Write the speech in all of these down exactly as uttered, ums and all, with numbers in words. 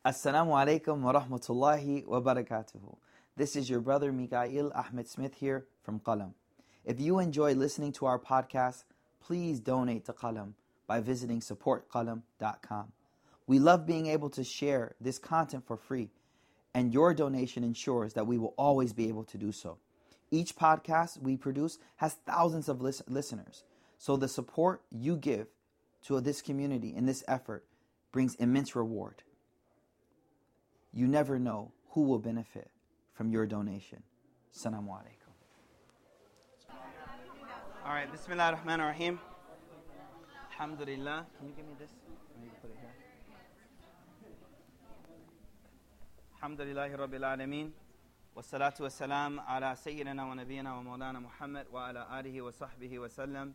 Assalamu alaikum wa rahmatullahi wa barakatuhu. This is your brother Mikail Ahmed Smith here from Qalam. If you enjoy listening to our podcast, please donate to Qalam by visiting support qalam dot com. We love being able to share this content for free, and your donation ensures that we will always be able to do so. Each podcast we produce has thousands of lis- listeners, so the support you give to this community in this effort brings immense reward. You never know who will benefit from your donation. Assalamu alaikum. All right, Bismillah ar-Rahman ar-Rahim. Alhamdulillah. Can you give me this? Maybe put it here. Alhamdulillahi Rabbil Alameen. Wassalatu wassalam ala Sayyidina wa Nabiyyina wa Mawlana Muhammad wa ala alihi wa sahbihi wa sallam.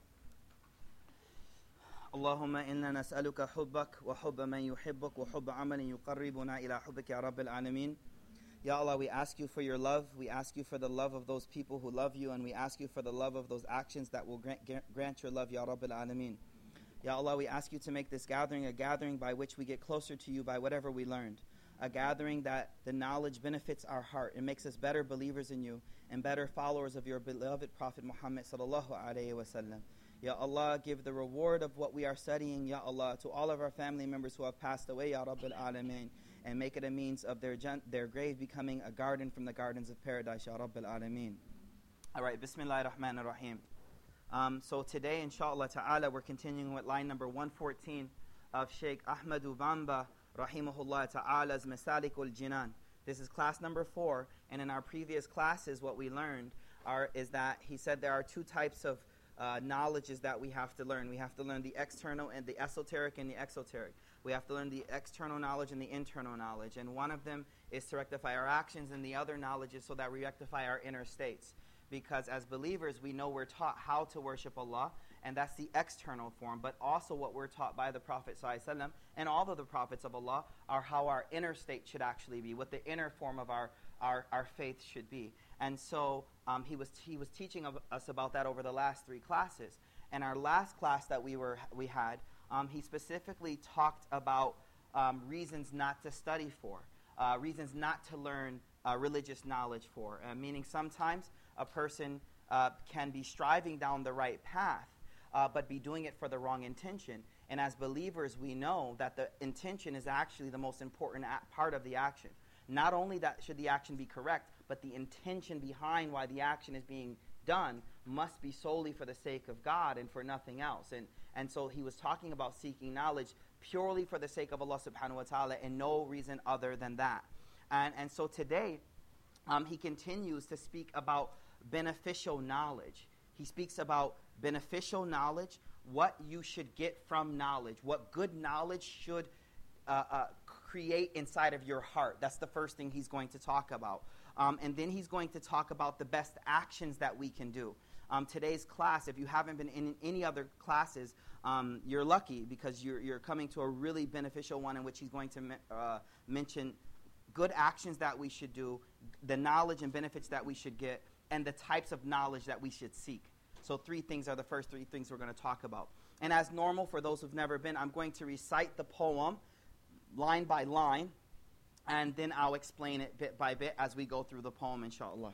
اللهم إنا نسألك حبك وحب من يحبك وحب عمل يقربنا إلى حبك يا رب العالمين. Ya Allah, we ask you for your love. We ask you for the love of those people who love you, and we ask you for the love of those actions that will grant, grant your love, Ya Rabbil Alameen. Ya Allah, we ask you to make this gathering a gathering by which we get closer to you by whatever we learned. A gathering that the knowledge benefits our heart. It makes us better believers in you and better followers of your beloved Prophet Muhammad sallallahu alayhi wa sallam. Ya Allah, give the reward of what we are studying, Ya Allah, to all of our family members who have passed away, Ya Rabbil Alameen, and make it a means of their gen- their grave becoming a garden from the gardens of paradise, Ya Rabbil Alameen. All right, Bismillah ar-Rahman ar-Rahim. Um, so today, inshallah ta'ala, we're continuing with line number one fourteen of Sheikh Ahmadu Bamba, rahimahullah ta'ala's Masalikul Jinan. This is class number four, and in our previous classes, what we learned are is that he said there are two types of Uh, knowledges that we have to learn. We have to learn the external and the esoteric and the exoteric. We have to learn the external knowledge and the internal knowledge. And one of them is to rectify our actions, and the other knowledge is so that we rectify our inner states. Because as believers, we know we're taught how to worship Allah, and that's the external form. But also what we're taught by the Prophet ﷺ and all of the prophets of Allah are how our inner state should actually be, what the inner form of our, our, our faith should be. And so um, he was he was teaching of us about that over the last three classes. And our last class that we were we had, um, he specifically talked about um, reasons not to study for, uh, reasons not to learn uh, religious knowledge for. Uh, meaning sometimes a person uh, can be striving down the right path, uh, but be doing it for the wrong intention. And as believers, we know that the intention is actually the most important a- part of the action. Not only that should the action be correct, but the intention behind why the action is being done must be solely for the sake of God and for nothing else. And and so he was talking about seeking knowledge purely for the sake of Allah subhanahu wa ta'ala and no reason other than that. And and so today, um, he continues to speak about beneficial knowledge. He speaks about beneficial knowledge, what you should get from knowledge, what good knowledge should uh, uh, create inside of your heart. That's the first thing he's going to talk about. Um, and then he's going to talk about the best actions that we can do. Um, today's class, if you haven't been in any other classes, um, you're lucky because you're, you're coming to a really beneficial one in which he's going to me- uh, mention good actions that we should do, the knowledge and benefits that we should get, and the types of knowledge that we should seek. So three things are the first three things we're going to talk about. And as normal, for those who've never been, I'm going to recite the poem line by line, and then I'll explain it bit by bit as we go through the poem, inshallah.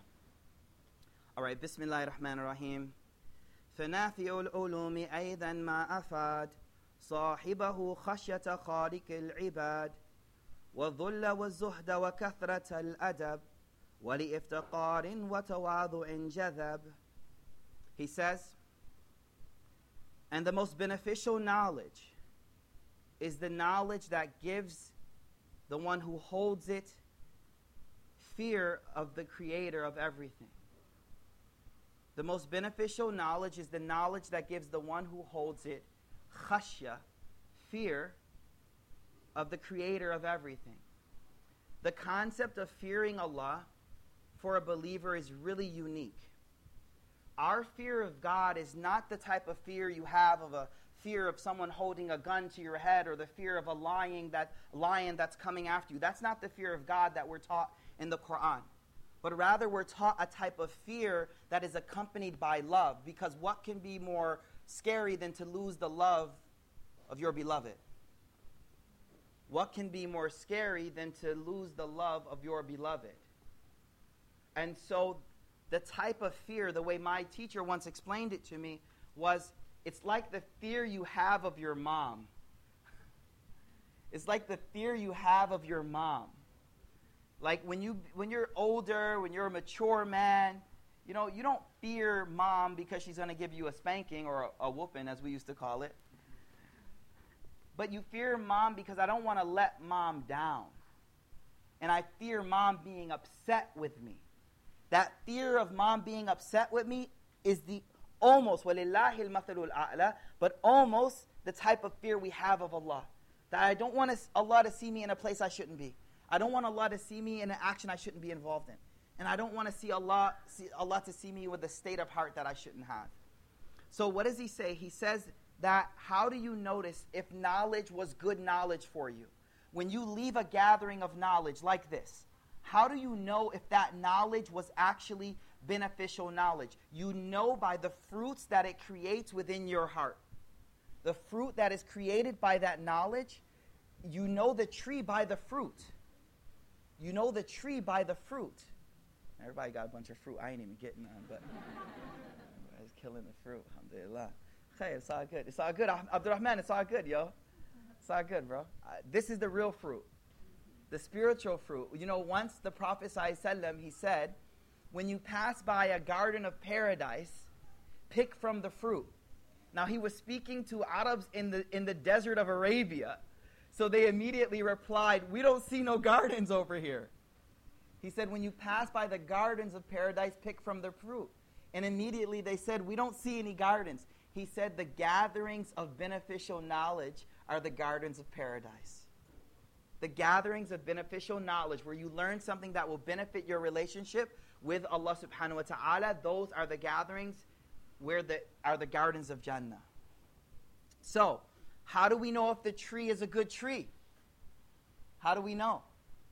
All right, Bismillah ar-Rahman ar-Rahim. فَنَافِيُ الْعُلُومِ أَيْضًا مَا أَفَادْ صَاحِبَهُ خَشْيَةَ خَالِقِ الْعِبَادِ وَالظُّلَّ وَالزُّهْدَ وَكَثْرَةَ الْأَدَبِ وَلِإِفْتِقَارٍ وَتَوَاضُعٍ جَذَبٍ. He says, and the most beneficial knowledge is the knowledge that gives the one who holds it fear of the creator of everything. The most beneficial knowledge is the knowledge that gives the one who holds it khashya, fear of the creator of everything. The concept of fearing Allah for a believer is really unique. Our fear of God is not the type of fear you have of a fear of someone holding a gun to your head or the fear of a lion, that, lion that's coming after you. That's not the fear of God that we're taught in the Quran. But rather we're taught a type of fear that is accompanied by love. Because what can be more scary than to lose the love of your beloved? what can be more scary than to lose the love of your beloved? And so the type of fear, the way my teacher once explained it to me, was it's like the fear you have of your mom. It's like the fear you have of your mom. Like when, you, when you're older, when you're a mature man, you know, you don't fear mom because she's going to give you a spanking or a, a whooping, as we used to call it. But you fear mom because I don't want to let mom down. And I fear mom being upset with me. That fear of mom being upset with me is the almost, وَلِلَّهِ الْمَثَلُ الْأَعْلَى, but almost the type of fear we have of Allah. That I don't want Allah to see me in a place I shouldn't be. I don't want Allah to see me in an action I shouldn't be involved in. And I don't want to see Allah, see Allah to see me with a state of heart that I shouldn't have. So what does he say? He says that how do you notice if knowledge was good knowledge for you? When you leave a gathering of knowledge like this, how do you know if that knowledge was actually beneficial knowledge? You know by the fruits that it creates within your heart. The fruit that is created by that knowledge, you know the tree by the fruit. You know the tree by the fruit. Everybody got a bunch of fruit. I ain't even getting none, but everybody's killing the fruit. Alhamdulillah. Hey, it's all good. It's all good. Abdurrahman, it's all good, yo. It's all good, bro. Uh, this is the real fruit. The spiritual fruit. You know, once the Prophet ﷺ, he said, when you pass by a garden of paradise, pick from the fruit. Now, he was speaking to Arabs in the, in the desert of Arabia. So they immediately replied, we don't see no gardens over here. He said, when you pass by the gardens of paradise, pick from the fruit. And immediately they said, we don't see any gardens. He said, the gatherings of beneficial knowledge are the gardens of paradise. The gatherings of beneficial knowledge where you learn something that will benefit your relationship with Allah subhanahu wa ta'ala, those are the gatherings where the are the gardens of Jannah. So, how do we know if the tree is a good tree? How do we know?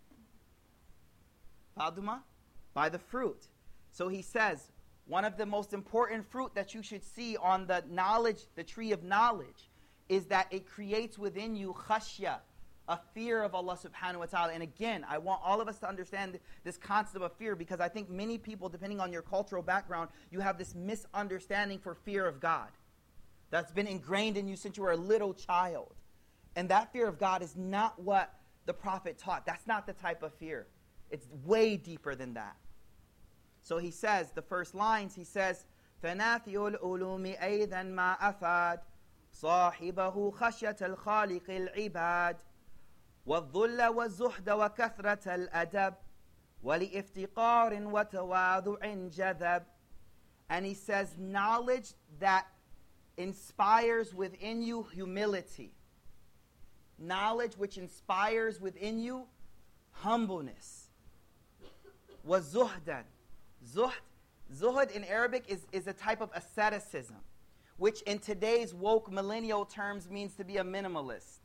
Faduma? By the fruit. So he says, one of the most important fruit that you should see on the knowledge, the tree of knowledge, is that it creates within you khashya, a fear of Allah subhanahu wa ta'ala. And again, I want all of us to understand this concept of fear, because I think many people, depending on your cultural background, you have this misunderstanding for fear of God that's been ingrained in you since you were a little child. And that fear of God is not what the Prophet taught. That's not the type of fear. It's way deeper than that. So he says, the first lines, he says, فَنَافِيُ الْعُلُومِ أَيْذًا مَا أَفَادْ صَاحِبَهُ خَشْيَةَ الْخَالِقِ الْعِبَادِ وَالظُّلَّ وَالزُّهْدَ وَكَثْرَةَ الْأَدَبِ وَلِإِفْتِقَارٍ وَتَوَاضُعٍ جَذَبٍ. And he says, knowledge that inspires within you humility. Knowledge which inspires within you humbleness. وَالزُّهْدًا. Zuhd, zuhd in Arabic is, is a type of asceticism, which in today's woke millennial terms means to be a minimalist.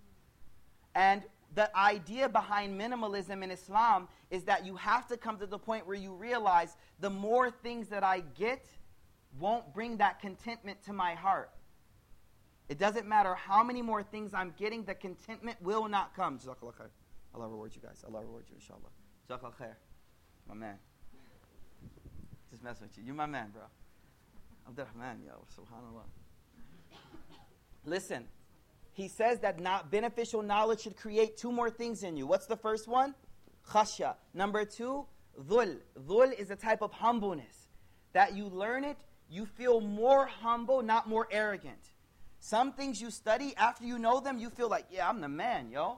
And the idea behind minimalism in Islam is that you have to come to the point where you realize the more things that I get won't bring that contentment to my heart. It doesn't matter how many more things I'm getting, the contentment will not come. Jazakallah khair. Allah reward you guys. Allah reward you, inshallah. Jazakallah khair. My man. Just messing with you. You're my man, bro. Abdurrahman, yo. Subhanallah. Listen. He says that not beneficial knowledge should create two more things in you. What's the first one? Khashya. Number two, dhul. Dhul is a type of humbleness. That you learn it, you feel more humble, not more arrogant. Some things you study, after you know them, you feel like, yeah, I'm the man, yo.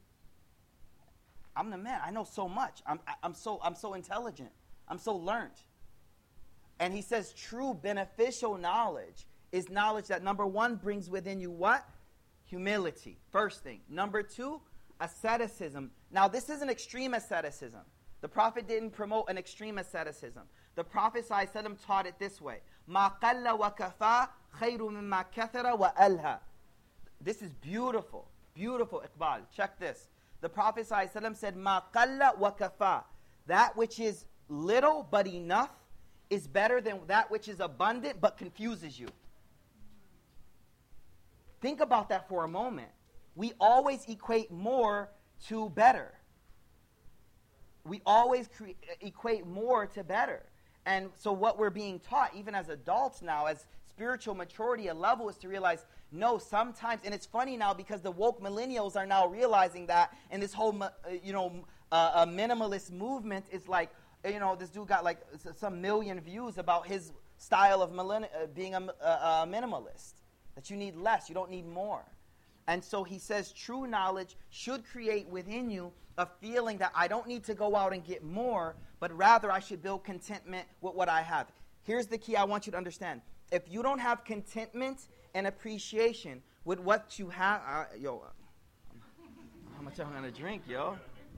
I'm the man. I know so much. I'm, I'm, so, I'm so intelligent. I'm so learned. And he says true beneficial knowledge is knowledge that, number one, brings within you what? Humility. First thing. Number two, asceticism. Now, this is an extreme asceticism. The Prophet didn't promote an extreme asceticism. The Prophet ﷺ taught it this way. مَا قَلَّ وَكَفَى خَيْرٌ مِمَّا كَثَرَ وَأَلْهَى. This is beautiful. Beautiful, Iqbal. Check this. The Prophet ﷺ said, مَا قَلَّ وَكَفَى. That which is little but enough is better than that which is abundant but confuses you. Think about that for a moment. we always equate more to better. We always cre- equate more to better. And so what we're being taught, even as adults now, as spiritual maturity, a level is to realize, no, sometimes, and it's funny now because the woke millennials are now realizing that, and this whole, uh, you know, uh, a minimalist movement is like, you know, this dude got like some million views about his style of millenn- uh, being a, a, a minimalist, that you need less, you don't need more. And so he says true knowledge should create within you a feeling that I don't need to go out and get more, but rather I should build contentment with what I have. Here's the key I want you to understand. If you don't have contentment and appreciation with what you have, uh, yo, how much I'm going to drink, yo?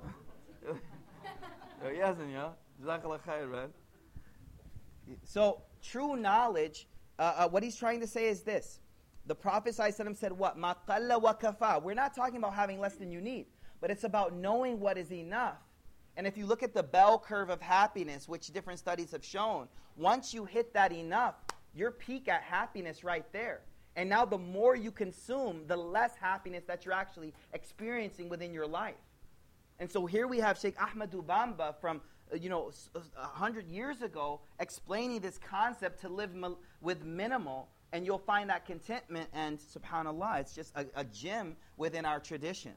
Yo, yes, yo. Jazakallah khair, man. So, true knowledge, uh, uh, what he's trying to say is this. The Prophet ﷺ said what? Ma qalla wa kafa. We're not talking about having less than you need, but it's about knowing what is enough. And if you look at the bell curve of happiness, which different studies have shown, once you hit that enough, your peak at happiness right there. And now the more you consume, the less happiness that you're actually experiencing within your life. And so here we have Sheikh Ahmadu Bamba from, uh, you know, a hundred years ago explaining this concept to live mil- with minimal, and you'll find that contentment, and subhanAllah, it's just a, a gem within our tradition.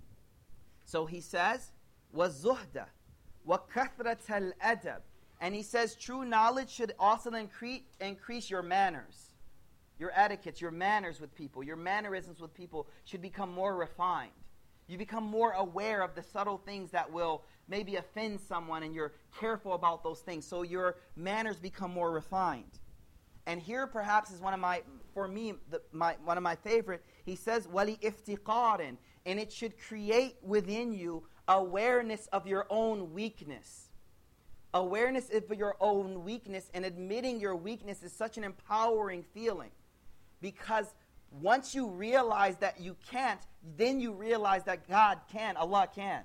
So he says, وَالزُّهْدَ وَكَثْرَةَ الْأَدَبِ. And he says true knowledge should also increase, increase your manners, your etiquettes, your manners with people, your mannerisms with people should become more refined. You become more aware of the subtle things that will maybe offend someone, and you're careful about those things. So your manners become more refined. And here perhaps is one of my, for me, the, my, one of my favorite. He says, "Wali iftiqarin," and it should create within you awareness of your own weakness. Awareness of your own weakness, and admitting your weakness is such an empowering feeling. Because once you realize that you can't, then you realize that God can, Allah can.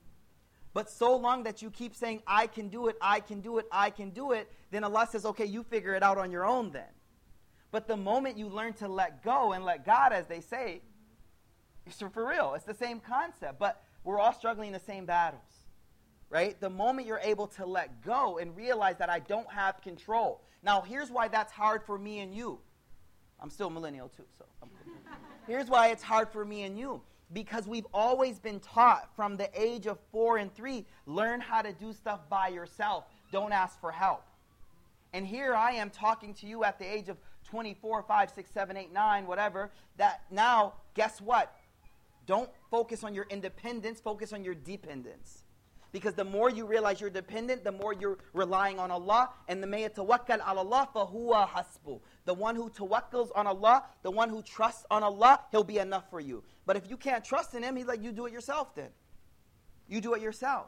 But so long that you keep saying, I can do it, I can do it, I can do it, then Allah says, okay, you figure it out on your own then. But the moment you learn to let go and let God, as they say, it's for real, it's the same concept, but we're all struggling the same battles, right? The moment you're able to let go and realize that I don't have control. Now, here's why that's hard for me and you. I'm still millennial too, so I'm cool. Here's why it's hard for me and you. Because we've always been taught from the age of four and three, learn how to do stuff by yourself. Don't ask for help. And here I am talking to you at the age of twenty-four, five, six, seven, eight, nine, whatever, that now, guess what? Don't focus on your independence, focus on your dependence. Because the more you realize you're dependent, the more you're relying on Allah. And the may yatawakkal ala Allah fahuwa hasbu. The one who tawakkals on Allah, the one who trusts on Allah, He'll be enough for you. But if you can't trust in Him, He's like, you do it yourself then. You do it yourself.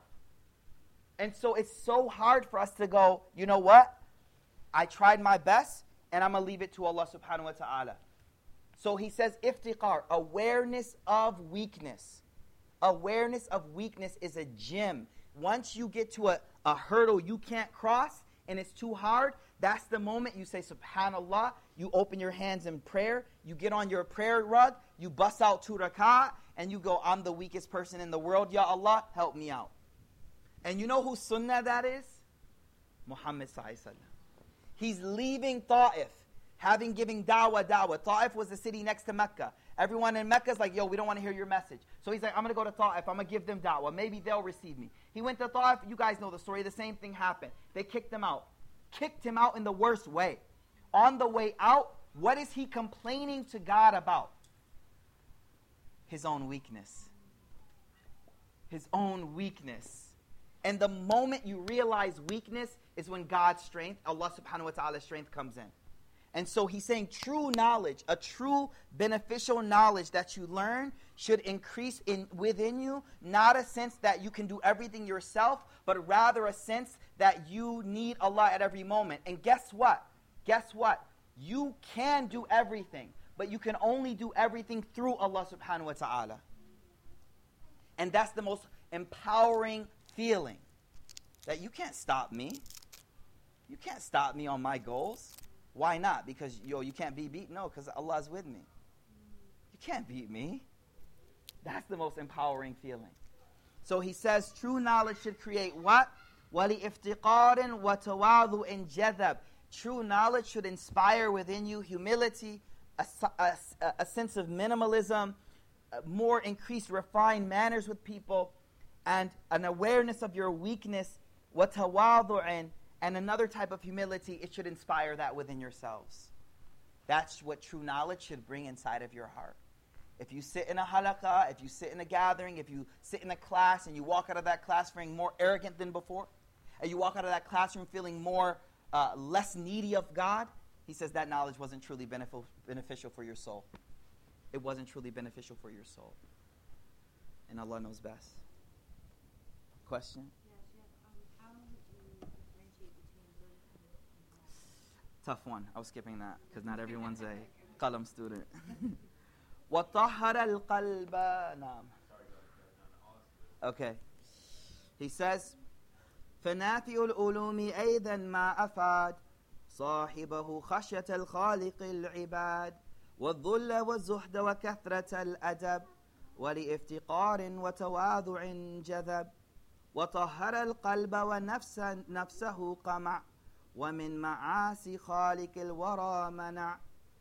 And so it's so hard for us to go, you know what? I tried my best, and I'm going to leave it to Allah subhanahu wa ta'ala. So he says, iftiqar, awareness of weakness. Awareness of weakness is a gem. Once you get to a, a hurdle you can't cross and it's too hard, that's the moment you say, subhanallah, you open your hands in prayer, you get on your prayer rug, you bust out two rak'ah, and you go, I'm the weakest person in the world, Ya Allah, help me out. And you know whose sunnah that is? Muhammad sallallahu alaihi wasallam. He's leaving Ta'if, having given da'wah, da'wah. Ta'if was the city next to Mecca. Everyone in Mecca is like, yo, we don't want to hear your message. So he's like, I'm going to go to Ta'if. I'm going to give them da'wah. Maybe they'll receive me. He went to Ta'if. You guys know the story. The same thing happened. They kicked him out. Kicked him out in the worst way. On the way out, what is he complaining to God about? His own weakness. His own weakness. And the moment you realize weakness is when God's strength, Allah subhanahu wa ta'ala's strength comes in. And so he's saying true knowledge, a true beneficial knowledge that you learn should increase in within you, not a sense that you can do everything yourself, but rather a sense that you need Allah at every moment. And guess what? Guess what? You can do everything, but you can only do everything through Allah subhanahu wa ta'ala. And that's the most empowering feeling, that you can't stop me. You can't stop me on my goals. Why not? Because, yo, you can't be beat? No, because Allah's with me. You can't beat me. That's the most empowering feeling. So he says true knowledge should create what? وَلِإِفْتِقَارٍ وَتَوَاضُعٍ جَذَبٍ. True knowledge should inspire within you humility, a, a, a sense of minimalism, more increased refined manners with people, and an awareness of your weakness, وَتَوَاضُعٍ, and another type of humility. It should inspire that within yourselves. That's what true knowledge should bring inside of your heart. If you sit in a halaqah, if you sit in a gathering, if you sit in a class and you walk out of that class feeling more arrogant than before, and you walk out of that classroom feeling more uh, less needy of God, he says that knowledge wasn't truly benefit, beneficial for your soul. It wasn't truly beneficial for your soul. And Allah knows best. Question? Yes, yes. Um, how would you differentiate between good and Tough one. I was skipping that because not everyone's a qalam student. وَطَهَّرَ الْقَلْبَ. نعم. Okay. He says, فنافي العلوم أيضا ما أفاد صاحبه خشية الخالق العباد والذل والزهد وكثرة الأدب ولإفتقار وتواضع جذب وطهر القلب ونفس نفسه قمع ومن معاصي خالق الورى منع.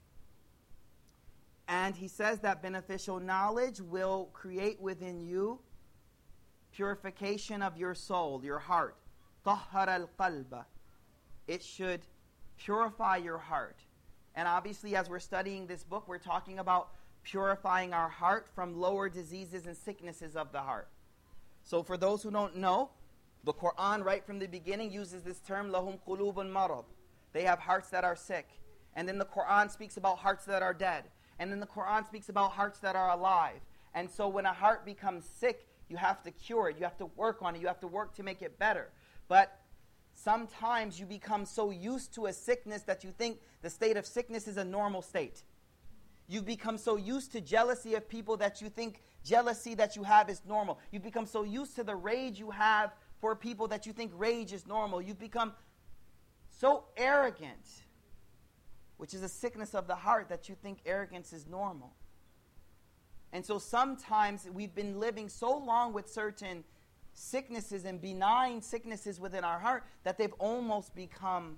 And he says that beneficial knowledge will create within you purification of your soul, your heart. طهر القلب. It should purify your heart. And obviously, as we're studying this book, we're talking about purifying our heart from lower diseases and sicknesses of the heart. So for those who don't know, the Quran right from the beginning uses this term, لَهُمْ قُلُوبٌ مَرَضٌ. They have hearts that are sick. And then the Quran speaks about hearts that are dead. And then the Quran speaks about hearts that are alive. And so when a heart becomes sick, you have to cure it. You have to work on it. You have to work to make it better. But sometimes you become so used to a sickness that you think the state of sickness is a normal state. You've become so used to jealousy of people that you think jealousy that you have is normal. You've become so used to the rage you have for people that you think rage is normal. You've become so arrogant, which is a sickness of the heart, that you think arrogance is normal. And so sometimes we've been living so long with certain sicknesses and benign sicknesses within our heart that they've almost become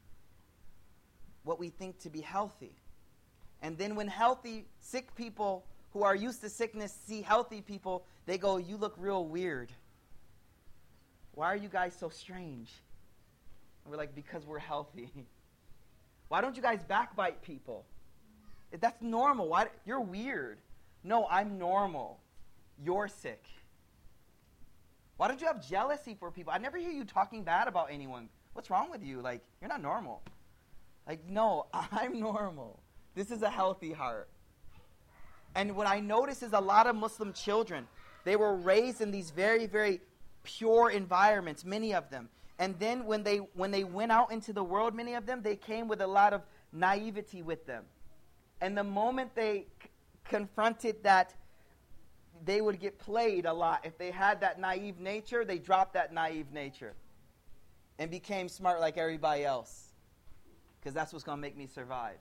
what we think to be healthy. And then when healthy, sick people who are used to sickness see healthy people, they go, "You look real weird. Why are you guys so strange?" And we're like, "Because we're healthy." "Why don't you guys backbite people?" "That's normal. Why? You're weird." "No, I'm normal. You're sick." "Why don't you have jealousy for people? I never hear you talking bad about anyone. What's wrong with you? Like, you're not normal." Like, no, I'm normal. This is a healthy heart. And what I notice is a lot of Muslim children, they were raised in these very, very pure environments, many of them. And then when they when they went out into the world, many of them, they came with a lot of naivety with them. And the moment they c- confronted that they would get played a lot, if they had that naive nature, they dropped that naive nature and became smart like everybody else. Because that's what's going to make me survive.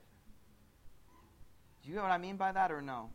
Do you know what I mean by that or no?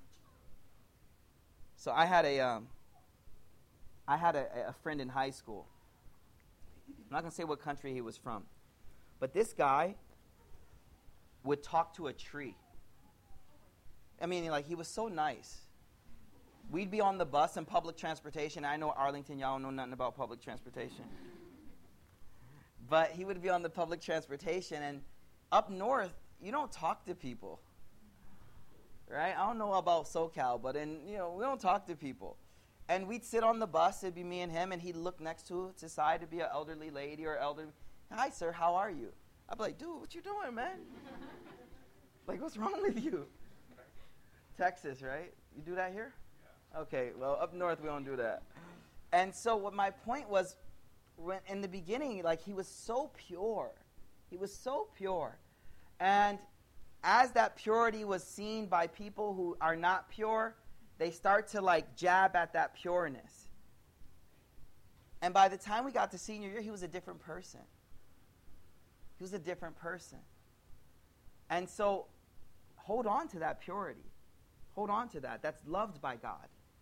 So I had a, um, I had a, a friend in high school. I'm not going to say what country he was from. But this guy would talk to a tree. I mean, like, he was so nice. We'd be on the bus and public transportation. I know Arlington, y'all don't know nothing about public transportation. But he would be on the public transportation, and up north, you don't talk to people. Right? I don't know about SoCal, but in, you know, we don't talk to people. And we'd sit on the bus, it'd be me and him, and he'd look next to to side to be an elderly lady or elderly. "Hi, sir, how are you?" I'd be like, "Dude, what you doing, man? Like, what's wrong with you?" Texas, right? You do that here? Yeah. Okay, well, up north we don't do that. And so what my point was, when in the beginning, like, he was so pure. He was so pure. And as that purity was seen by people who are not pure, they start to, like, jab at that pureness. And by the time we got to senior year, he was a different person. He was a different person. And so hold on to that purity. Hold on to that. That's loved by God.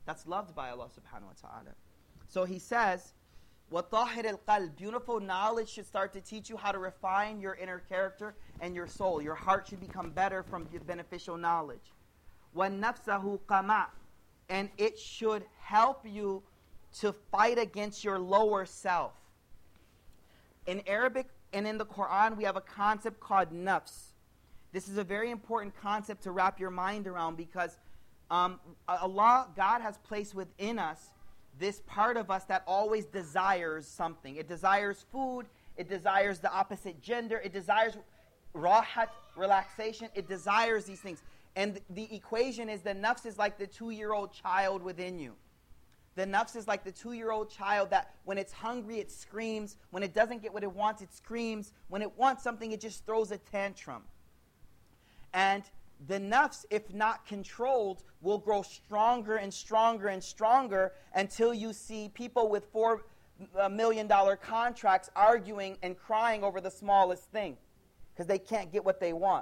That's loved by Allah subhanahu wa ta'ala. So he says, وَطَاهِرِ الْقَلْبِ Beautiful knowledge should start to teach you how to refine your inner character and your soul. Your heart should become better from the beneficial knowledge. وَالنَّفْسَهُ قَمَعْ And it should help you to fight against your lower self. In Arabic and in the Quran, we have a concept called nafs. This is a very important concept to wrap your mind around because um, Allah, God has placed within us this part of us that always desires something. It desires food. It desires the opposite gender. It desires rahat, relaxation. It desires these things. And the equation is the nafs is like the two-year-old child within you. The nafs is like the two-year-old child that when it's hungry, it screams. When it doesn't get what it wants, it screams. When it wants something, it just throws a tantrum. And the nafs, if not controlled, will grow stronger and stronger and stronger until you see people with four million dollar contracts arguing and crying over the smallest thing because they can't get what they want.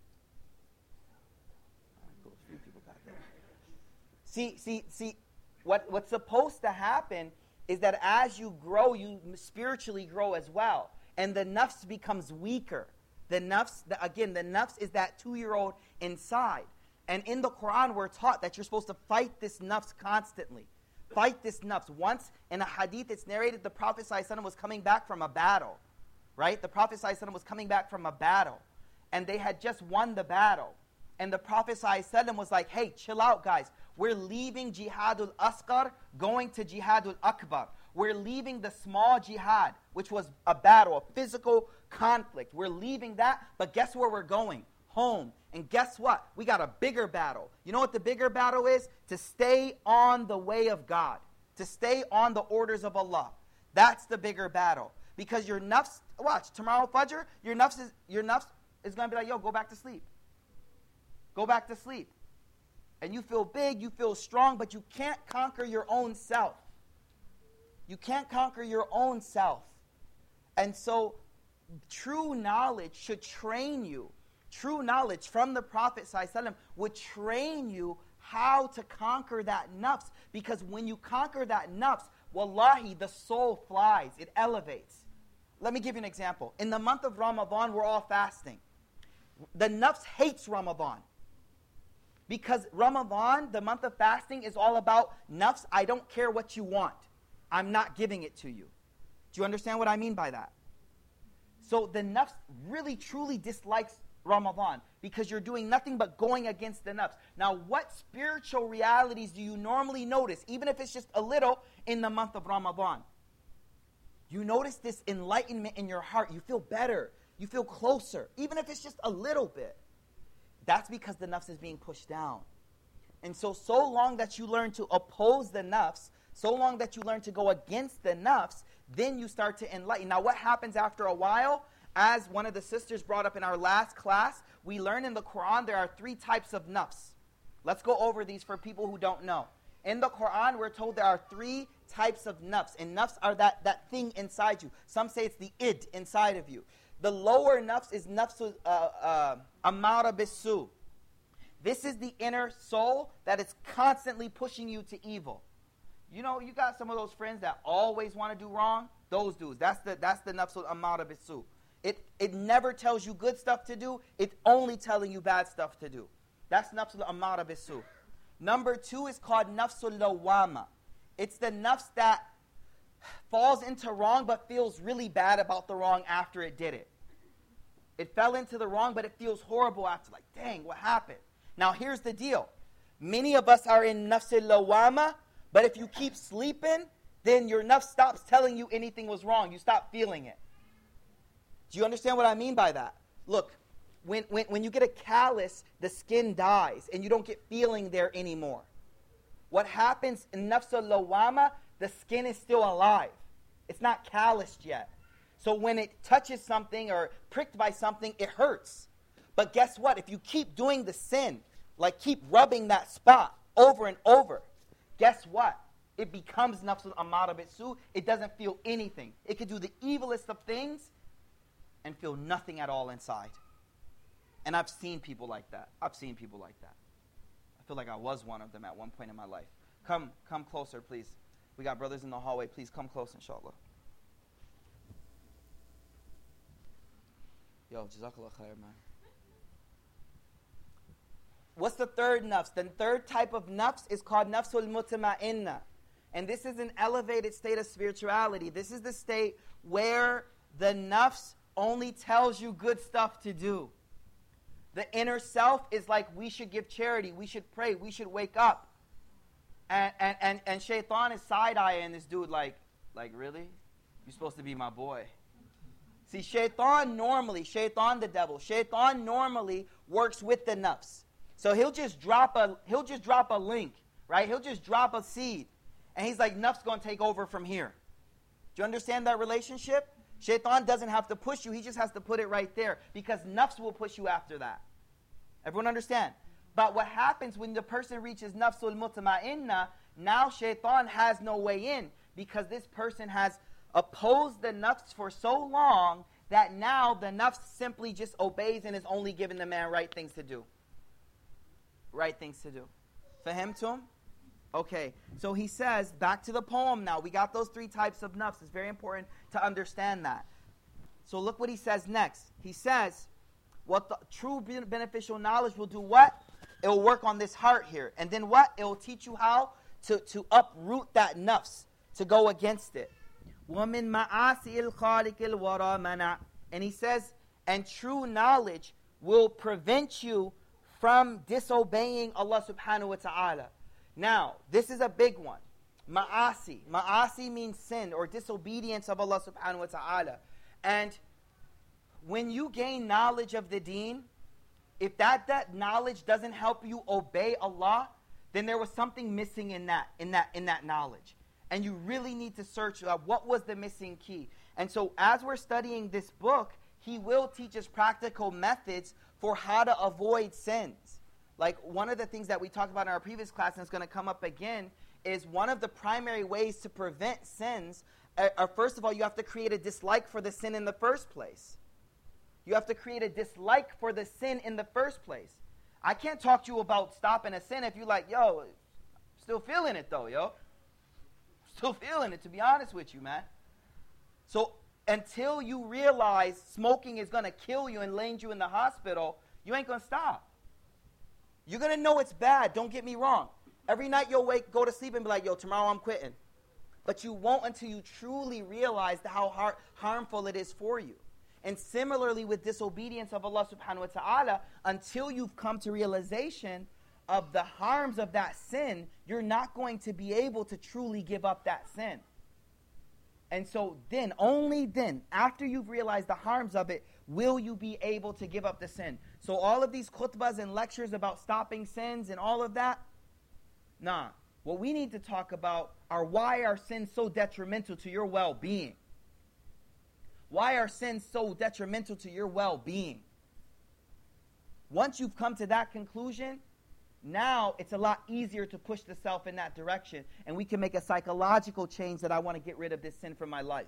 See, see, see, what, what's supposed to happen is that as you grow, you spiritually grow as well. And the nafs becomes weaker. The nafs, the, again, the nafs is that two-year-old inside. And in the Quran, we're taught that you're supposed to fight this nafs constantly. Fight this nafs. Once in a hadith, it's narrated the Prophet ﷺ was coming back from a battle. Right? The Prophet ﷺ was coming back from a battle. And they had just won the battle. And the Prophet ﷺ was like, hey, chill out, guys. We're leaving Jihadul Asghar, going to Jihadul Akbar. We're leaving the small jihad, which was a battle, a physical conflict. We're leaving that, but guess where we're going? Home. And guess what? We got a bigger battle. You know what the bigger battle is? To stay on the way of God. To stay on the orders of Allah. That's the bigger battle. Because your nafs, watch, tomorrow Fajr, your nafs is, your nafs is going to be like, yo, go back to sleep. Go back to sleep. And you feel big, you feel strong, but you can't conquer your own self. You can't conquer your own self. And so, true knowledge should train you. True knowledge from the Prophet ﷺ would train you how to conquer that nafs. Because when you conquer that nafs, wallahi, the soul flies. It elevates. Let me give you an example. In the month of Ramadan, we're all fasting. The nafs hates Ramadan. Because Ramadan, the month of fasting, is all about nafs. I don't care what you want. I'm not giving it to you. Do you understand what I mean by that? So the nafs really, truly dislikes Ramadan because you're doing nothing but going against the nafs. Now, what spiritual realities do you normally notice, even if it's just a little, in the month of Ramadan? You notice this enlightenment in your heart. You feel better. You feel closer, even if it's just a little bit. That's because the nafs is being pushed down. And so, so long that you learn to oppose the nafs, so long that you learn to go against the nafs, then you start to enlighten. Now, what happens after a while? As one of the sisters brought up in our last class, we learn in the Quran there are three types of nafs. Let's go over these for people who don't know. In the Quran, we're told there are three types of nafs. And nafs are that, that thing inside you. Some say it's the id inside of you. The lower nafs is nafsul uh, uh, amara bisu. This is the inner soul that is constantly pushing you to evil. You know, you got some of those friends that always want to do wrong. Those dudes. That's the that's the nafsul amara bisu. It it never tells you good stuff to do. It's only telling you bad stuff to do. That's nafsul amara bisu. Number two is called nafsul lawama. It's the nafs that falls into wrong but feels really bad about the wrong after it did it. It fell into the wrong, but it feels horrible after. Like, dang, what happened? Now, here's the deal. Many of us are in nafs al-lawama, but if you keep sleeping, then your nafs stops telling you anything was wrong. You stop feeling it. Do you understand what I mean by that? Look, when, when, when you get a callus, the skin dies, and you don't get feeling there anymore. What happens in nafs al-lawama, the skin is still alive. It's not calloused yet. So when it touches something or pricked by something, it hurts. But guess what? If you keep doing the sin, like keep rubbing that spot over and over, guess what? It becomes nafsul amara bisu. It doesn't feel anything. It could do the evilest of things and feel nothing at all inside. And I've seen people like that. I've seen people like that. I feel like I was one of them at one point in my life. Come, come closer, please. We got brothers in the hallway. Please come close, inshallah. Yo, jazakallah khair, man. What's the third nafs? The third type of nafs is called nafsul mutma'inna. And this is an elevated state of spirituality. This is the state where the nafs only tells you good stuff to do. The inner self is like, we should give charity, we should pray, we should wake up. And and and, and shaitan is side-eyeing this dude like, like, really? You're supposed to be my boy. See, shaitan normally, shaitan the devil, shaitan normally works with the nafs. So he'll just drop a he'll just drop a link, right? He'll just drop a seed. And he's like, nafs going to take over from here. Do you understand that relationship? Shaitan doesn't have to push you. He just has to put it right there. Because nafs will push you after that. Everyone understand? But what happens when the person reaches nafsul mutma'inna, now shaitan has no way in. Because this person has opposed the nafs for so long that now the nafs simply just obeys and is only giving the man right things to do. Right things to do. Fahimtum? Okay, so he says, back to the poem now. We got those three types of nafs. It's very important to understand that. So look what he says next. He says, what the true beneficial knowledge will do what? It will work on this heart here. And then what? It will teach you how to, to uproot that nafs, to go against it. وَمِن مَعَاسِي الْخَالِقِ الْوَرَى مَنَعْ. And he says, and true knowledge will prevent you from disobeying Allah subhanahu wa ta'ala. Now, this is a big one. Ma'asi. Ma'asi means sin or disobedience of Allah subhanahu wa ta'ala. And when you gain knowledge of the deen, if that, that knowledge doesn't help you obey Allah, then there was something missing in that, in that, in that knowledge. And you really need to search uh, what was the missing key. And so as we're studying this book, he will teach us practical methods for how to avoid sins. Like one of the things that we talked about in our previous class, and it's going to come up again, is one of the primary ways to prevent sins, uh, uh, first of all, you have to create a dislike for the sin in the first place. You have to create a dislike for the sin in the first place. I can't talk to you about stopping a sin if you're like, yo, still feeling it though, yo. Still feeling it, to be honest with you, man. So until you realize smoking is going to kill you and land you in the hospital, you ain't going to stop. You're going to know it's bad, don't get me wrong. Every night you'll wake, go to sleep and be like, yo, tomorrow I'm quitting. But you won't until you truly realize how har- harmful it is for you. And similarly with disobedience of Allah subhanahu wa ta'ala, until you've come to realization of the harms of that sin, you're not going to be able to truly give up that sin. And so then, only then, after you've realized the harms of it, will you be able to give up the sin. So all of these khutbahs and lectures about stopping sins and all of that, nah. What we need to talk about are why are sins so detrimental to your well-being. Why are sins so detrimental to your well-being? Once you've come to that conclusion, now it's a lot easier to push the self in that direction. And we can make a psychological change that I want to get rid of this sin from my life.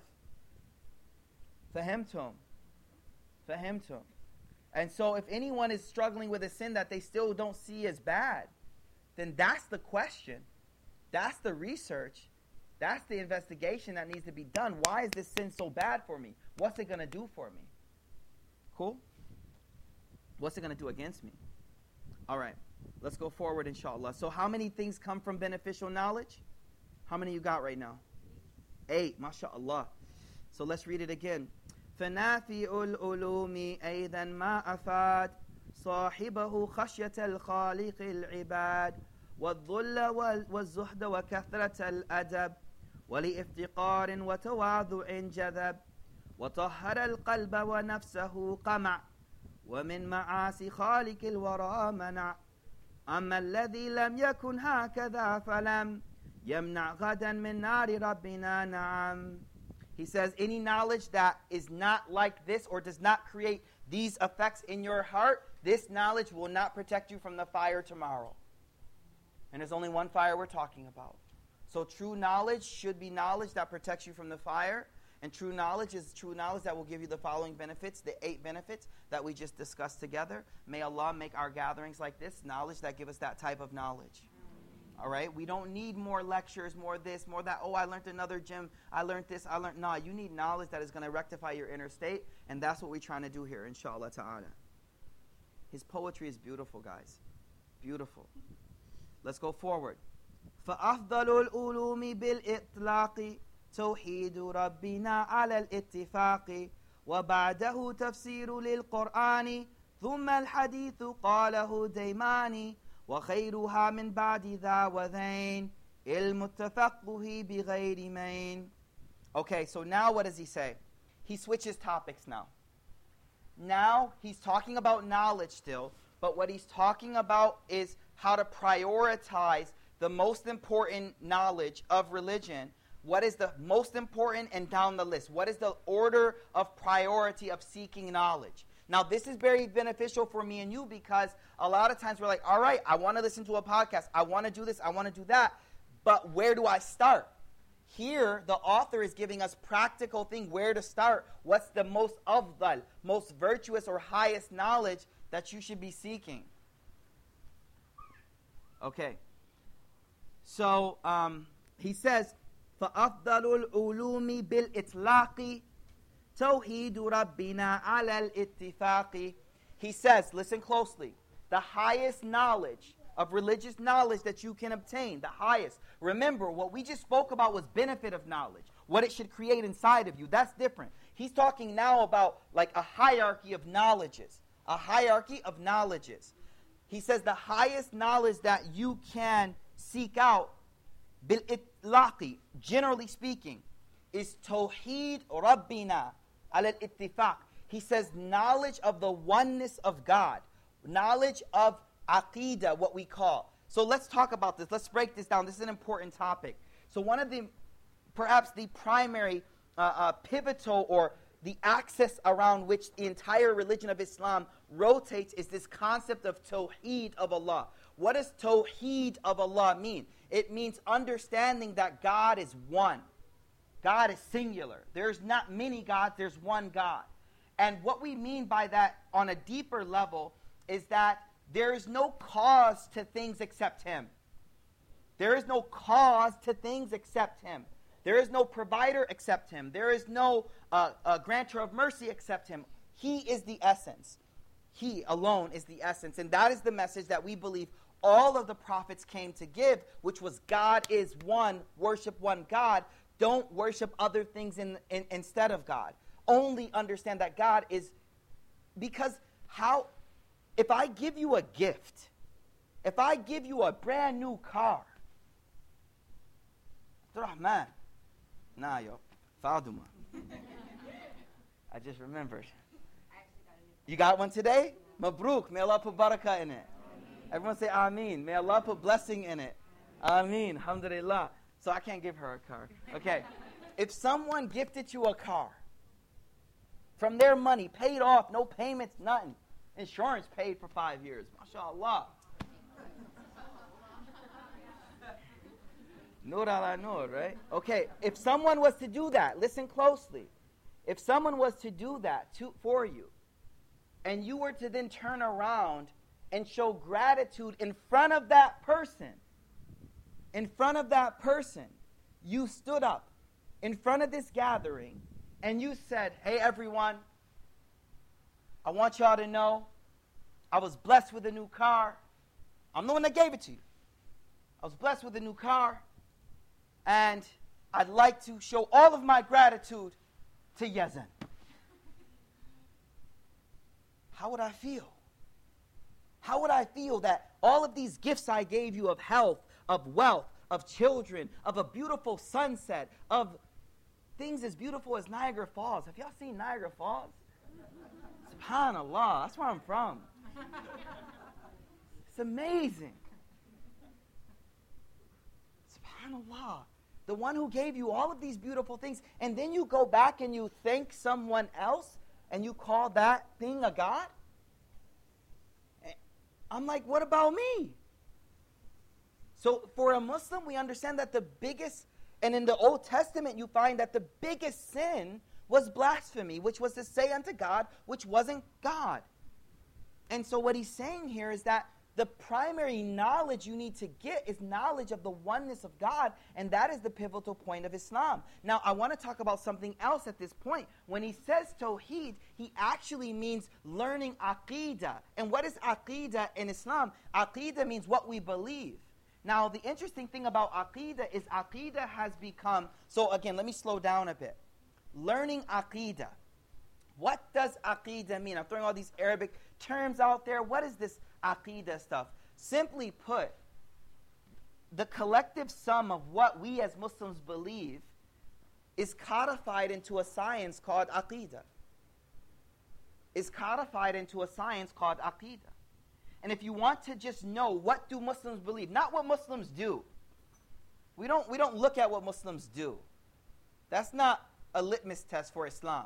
Fahimtum. Fahimtum. And so if anyone is struggling with a sin that they still don't see as bad, then that's the question. That's the research. That's the investigation that needs to be done. Why is this sin so bad for me? What's it going to do for me? Cool? What's it going to do against me? All right. Let's go forward, inshallah. So how many things come from beneficial knowledge? How many you got right now? Eight. MashaAllah. So let's read it again. فَنَافِئُ الْعُلُومِ أَيْذًا مَا أَفَادْ صَاحِبَهُ خَشْيَةَ الْخَالِقِ الْعِبَادِ وَالظُّلَّ وَالزُّهْدَ وَكَثْرَةَ الْأَدَبِ وَلِإِفْتِقَارٍ وَتَوَاضُعٍ جَذَبٍ وَطَهَّرَ الْقَلْبَ وَنَفْسَهُ قَمَعٍ وَمِنْ مَعَاصِ خَالِقِ الْوَرَى مَنَعٍ أَمَّا الَّذِي لَمْ يَكُنْ هَكَذَا فَلَمْ يَمْنَعْ غَدًا مِنْ نَارِ رَبِّنَا نَعَمْ. He says, any knowledge that is not like this or does not create these effects in your heart, this knowledge will not protect you from the fire tomorrow. And there's only one fire we're talking about. So true knowledge should be knowledge that protects you from the fire. And true knowledge is true knowledge that will give you the following benefits, the eight benefits that we just discussed together. May Allah make our gatherings like this knowledge that give us that type of knowledge. All right? We don't need more lectures, more this, more that. Oh, I learned another gym. I learned this. I learned. No, you need knowledge that is going to rectify your inner state, and that's what we're trying to do here, inshallah ta'ala. His poetry is beautiful, guys. Beautiful. Let's go forward. فَأَفْضَلُ الْأُلُومِ بِالْإِطْلَاقِ تَوْحِيدُ رَبِّنَا عَلَى الْإِتِّفَاقِ وَبَعْدَهُ تَفْسِيرُ لِلْقُرْآنِ ثُمَّ الْحَدِيثُ قَالَهُ دَيْمَانِ وَخَيْرُهَا مِنْ بَعْدِ ذَا وَذَيْنِ إِلْمُ التَّفَقُّهِ بِغَيْرِ مَيْنِ. Okay, so now what does he say? He switches topics now. Now he's talking about knowledge still, but what he's talking about is how to prioritize the most important knowledge of religion. What is the most important and down the list? What is the order of priority of seeking knowledge? Now, this is very beneficial for me and you because a lot of times we're like, all right, I want to listen to a podcast. I want to do this. I want to do that. But where do I start? Here, the author is giving us practical thing, where to start. What's the most afdal, most virtuous or highest knowledge that you should be seeking? Okay. So, um, he says, فَأَفْضَلُ الْعُلُومِ بِالْإِطْلَاقِ تَوْحِيدُ رَبِّنَا عَلَى الْإِتِّفَاقِ. He says, listen closely, the highest knowledge of religious knowledge that you can obtain, the highest. Remember, what we just spoke about was benefit of knowledge, what it should create inside of you. That's different. He's talking now about like a hierarchy of knowledges, a hierarchy of knowledges. He says the highest knowledge that you can seek out, bil itlaqi, generally speaking, is tawheed rabbina al ittifaq. He says knowledge of the oneness of God, knowledge of aqeedah, what we call. So let's talk about this. Let's break this down. This is an important topic. So one of the, perhaps the primary uh, uh, pivotal or the axis around which the entire religion of Islam rotates is this concept of tawheed of Allah. What does tawheed of Allah mean? It means understanding that God is one. God is singular. There's not many gods, there's one God. And what we mean by that on a deeper level is that there is no cause to things except Him. There is no cause to things except Him. There is no provider except Him. There is no uh, uh, grantor of mercy except Him. He is the essence. He alone is the essence. And that is the message that we believe all of the prophets came to give, which was God is one, worship one God. Don't worship other things in, in, instead of God. Only understand that God is, because how, if I give you a gift, if I give you a brand new car, Rahman, nah yo, Faduma. I just remembered. You got one today? Mabruk, may Allah put barakah in it. Everyone say Ameen. May Allah put blessing in it. Ameen, alhamdulillah. So I can't give her a car. Okay. If someone gifted you a car, from their money, paid off, no payments, nothing. Insurance paid for five years. MashaAllah. Nur ala nur, right? Okay, if someone was to do that, listen closely. If someone was to do that to, for you, and you were to then turn around and show gratitude in front of that person, in front of that person, you stood up in front of this gathering and you said, hey everyone, I want y'all to know I was blessed with a new car. I'm the one that gave it to you. I was blessed with a new car, and I'd like to show all of my gratitude to Yazan. How would I feel? How would I feel that all of these gifts I gave you of health, of wealth, of children, of a beautiful sunset, of things as beautiful as Niagara Falls. Have y'all seen Niagara Falls? SubhanAllah, that's where I'm from. It's amazing. SubhanAllah. The one who gave you all of these beautiful things, and then you go back and you thank someone else, and you call that thing a God? I'm like, what about me? So for a Muslim, we understand that the biggest, and in the Old Testament, you find that the biggest sin was blasphemy, which was to say unto God, which wasn't God. And so what he's saying here is that the primary knowledge you need to get is knowledge of the oneness of God, and that is the pivotal point of Islam. Now, I want to talk about something else at this point. When he says Tawheed, he actually means learning Aqidah. And what is Aqidah in Islam? Aqidah means what we believe. Now, the interesting thing about Aqidah is Aqidah has become, so again, let me slow down a bit. Learning Aqidah. What does Aqidah mean? I'm throwing all these Arabic terms out there. What is this Aqidah stuff? Simply put, the collective sum of what we as Muslims believe is codified into a science called Aqidah. Is codified into a science called Aqidah. And if you want to just know what do Muslims believe, not what Muslims do. We don't, we don't look at what Muslims do. That's not a litmus test for Islam.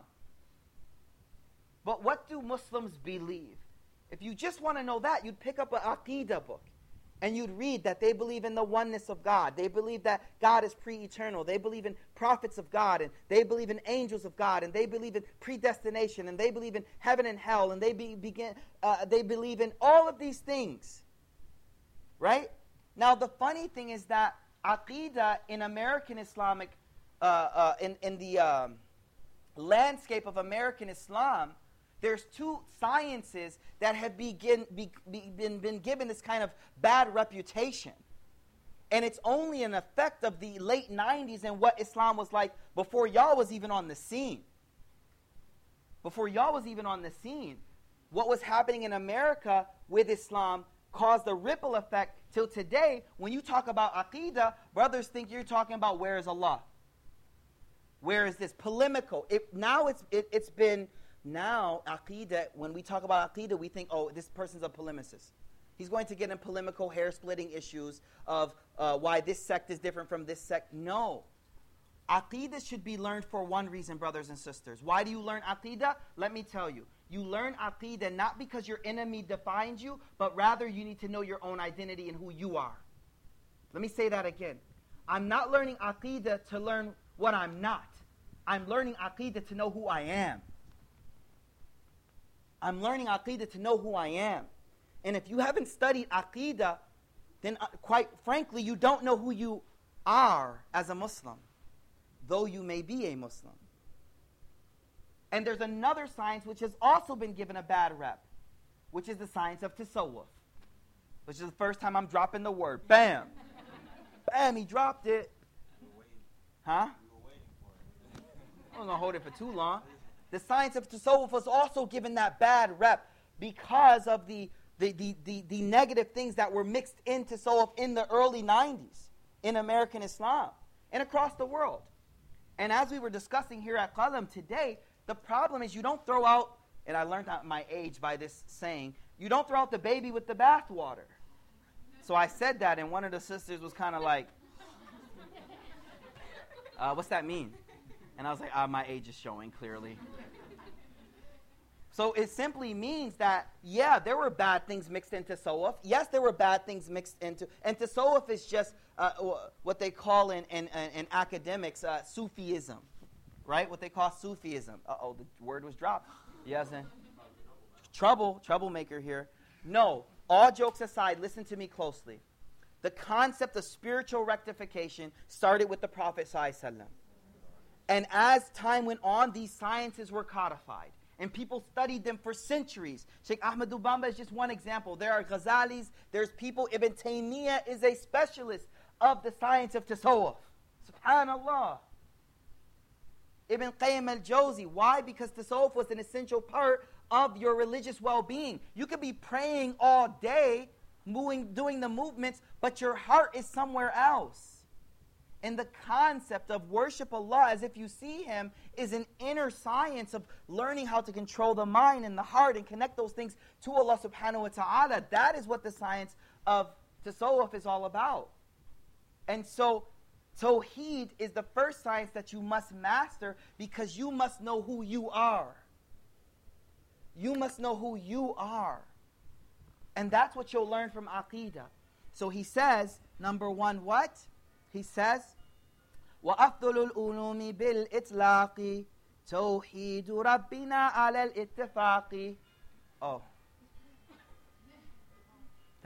But what do Muslims believe? If you just want to know that, you'd pick up an Aqidah book. And you'd read that they believe in the oneness of God. They believe that God is pre-eternal. They believe in prophets of God. And they believe in angels of God. And they believe in predestination. And they believe in heaven and hell. And they be, begin, uh, they believe in all of these things. Right? Now, the funny thing is that Aqidah in American Islamic, uh, uh, in, in the um, landscape of American Islam, there's two sciences that have begin, be, be, been, been given this kind of bad reputation. And it's only an effect of the late nineties and what Islam was like before y'all was even on the scene. Before y'all was even on the scene. What was happening in America with Islam caused a ripple effect till today. When you talk about Aqidah, brothers think you're talking about where is Allah? Where is this? Polemical. It, now it's, it, it's been... Now, Aqidah, when we talk about Aqidah, we think, oh, this person's a polemicist. He's going to get in polemical, hair-splitting issues of uh, why this sect is different from this sect. No. Aqidah should be learned for one reason, brothers and sisters. Why do you learn Aqidah? Let me tell you. You learn Aqidah not because your enemy defines you, but rather you need to know your own identity and who you are. Let me say that again. I'm not learning Aqidah to learn what I'm not. I'm learning Aqidah to know who I am. I'm learning Aqidah to know who I am. And if you haven't studied Aqidah, then uh, quite frankly, you don't know who you are as a Muslim, though you may be a Muslim. And there's another science which has also been given a bad rep, which is the science of Tasawwuf, which is the first time I'm dropping the word. Bam! Bam, he dropped it. Huh? I wasn't going to hold it for too long. The science of Tasawwuf was also given that bad rep because of the, the, the, the, the negative things that were mixed in Tasawwuf in the early nineties in American Islam and across the world. And as we were discussing here at Qalam today, the problem is you don't throw out, and I learned at my age by this saying, you don't throw out the baby with the bathwater. So I said that, and one of the sisters was kind of like, uh, what's that mean? And I was like, ah, my age is showing clearly. So it simply means that, yeah, there were bad things mixed into Tasawwuf. Yes, there were bad things mixed into, and Tasawwuf is just uh, what they call in, in, in academics uh, Sufism, right? What they call Sufism. Uh-oh, the word was dropped. Yes, and trouble, troublemaker here. No, all jokes aside, listen to me closely. The concept of spiritual rectification started with the Prophet ﷺ. And as time went on, these sciences were codified. And people studied them for centuries. Sheikh Ahmadu Bamba is just one example. There are Ghazalis, there's people. Ibn Taymiyyah is a specialist of the science of Tasawwuf. SubhanAllah. Ibn Qayyim al-Jawzi. Why? Because Tasawwuf was an essential part of your religious well-being. You could be praying all day, moving, doing the movements, but your heart is somewhere else. And the concept of worship Allah as if you see Him is an inner science of learning how to control the mind and the heart and connect those things to Allah subhanahu wa ta'ala. That is what the science of Tasawwuf is all about. And so, Tawheed is the first science that you must master because you must know who you are. You must know who you are. And that's what you'll learn from Aqidah. So he says, number one, what? He says, وَأَفْضُلُ الْأُلُومِ بِالْإِطْلَاقِ تَوْحِيدُ رَبِّنَا عَلَى الْإِتِّفَاقِ. Oh.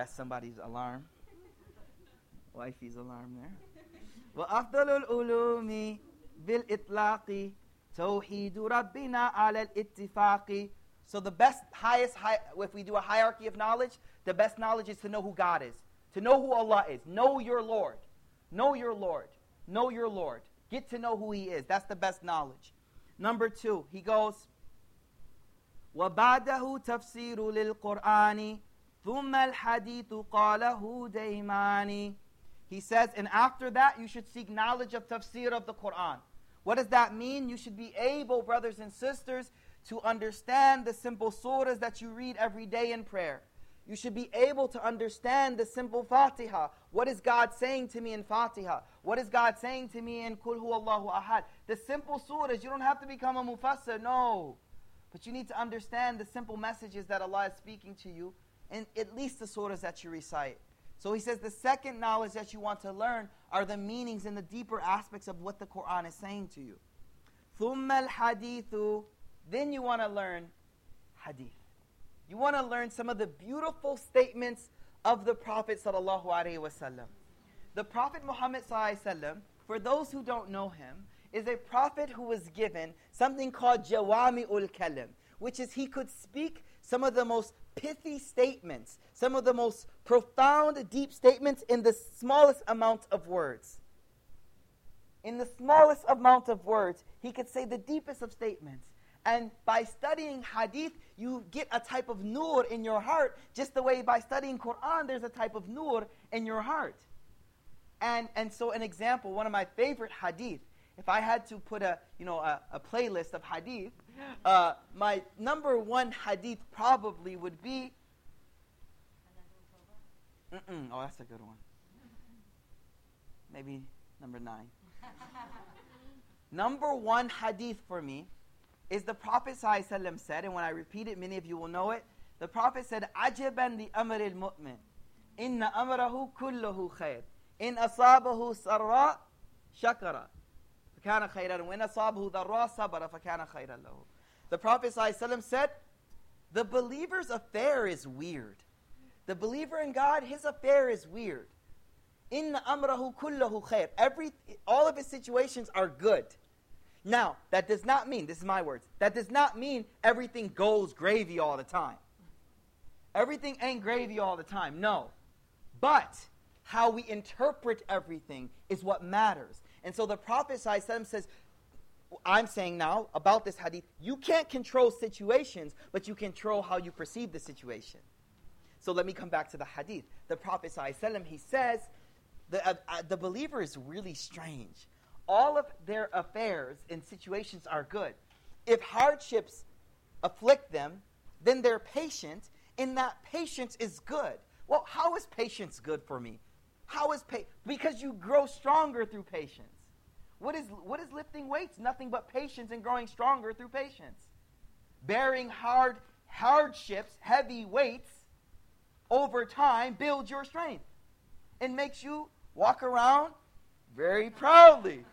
That's somebody's alarm. Wifey's alarm there. وأفضل العلوم بالإطلاق توحيد ربنا على الاتفاق. So the best, highest, high, if we do a hierarchy of knowledge, the best knowledge is to know who God is. To know who Allah is. Know your Lord. Know your Lord. Know your Lord. Get to know who He is. That's the best knowledge. Number two, he goes, وَبَعْدَهُ تَفْسِيرُ لِلْقُرْآنِ ثُمَّ الْحَدِيثُ قَالَهُ دَيْمَانِ. He says, and after that, you should seek knowledge of tafsir of the Qur'an. What does that mean? You should be able, brothers and sisters, to understand the simple surahs that you read every day in prayer. You should be able to understand the simple Fatiha. What is God saying to me in Fatiha? What is God saying to me in Qul Huwallahu Ahad? The simple surahs, you don't have to become a mufassir, no. But you need to understand the simple messages that Allah is speaking to you, and at least the surahs that you recite. So he says the second knowledge that you want to learn are the meanings and the deeper aspects of what the Qur'an is saying to you. ثُمَّ الْحَدِيثُ. Then you want to learn hadith. You want to learn some of the beautiful statements of the Prophet sallallahu alaihi wasallam. The Prophet Muhammad sallallahu alaihi wasallam, for those who don't know him, is a prophet who was given something called Jawami'ul Kalim, which is he could speak some of the most pithy statements, some of the most profound, deep statements in the smallest amount of words. In the smallest amount of words, he could say the deepest of statements. And by studying hadith, you get a type of nur in your heart, just the way by studying Quran, there's a type of nur in your heart. And and so an example, one of my favorite hadith, if I had to put a, you know, a, a playlist of hadith, uh, my number one hadith probably would be, mm-mm, oh, that's a good one. Maybe number nine. Number one hadith for me is the Prophet ﷺ said, and when I repeat it, many of you will know it. The Prophet said, عَجَبًا لِأَمْرِ الْمُؤْمِنِ إِنَّ أَمْرَهُ كُلُّهُ خَيْرٌ إِنْ أَصَابَهُ سَرَّاء شَكَرَ فَكَانَ خَيْرًا وَإِنْ أَصَابَهُ ضَرَّاء صَبَرَ فَكَانَ خَيْرًا لَهُ. The Prophet ﷺ said, the believer's affair is weird. The believer in God, his affair is weird. إِنَّ أَمْرَهُ كُلُّهُ خَيْرٌ. Every, all of his situations are good. Now, that does not mean, this is my words, that does not mean everything goes gravy all the time. Everything ain't gravy all the time, no. But how we interpret everything is what matters. And so the Prophet ﷺ says, I'm saying now about this hadith, you can't control situations, but you control how you perceive the situation. So let me come back to the hadith. The Prophet ﷺ, he says, the, uh, uh, the believer is really strange. All of their affairs and situations are good. If hardships afflict them, then they're patient, and that patience is good. Well, how is patience good for me? How is pa- Because you grow stronger through patience. What is, what is lifting weights? Nothing but patience and growing stronger through patience. Bearing hard hardships, heavy weights, over time builds your strength and makes you walk around very proudly.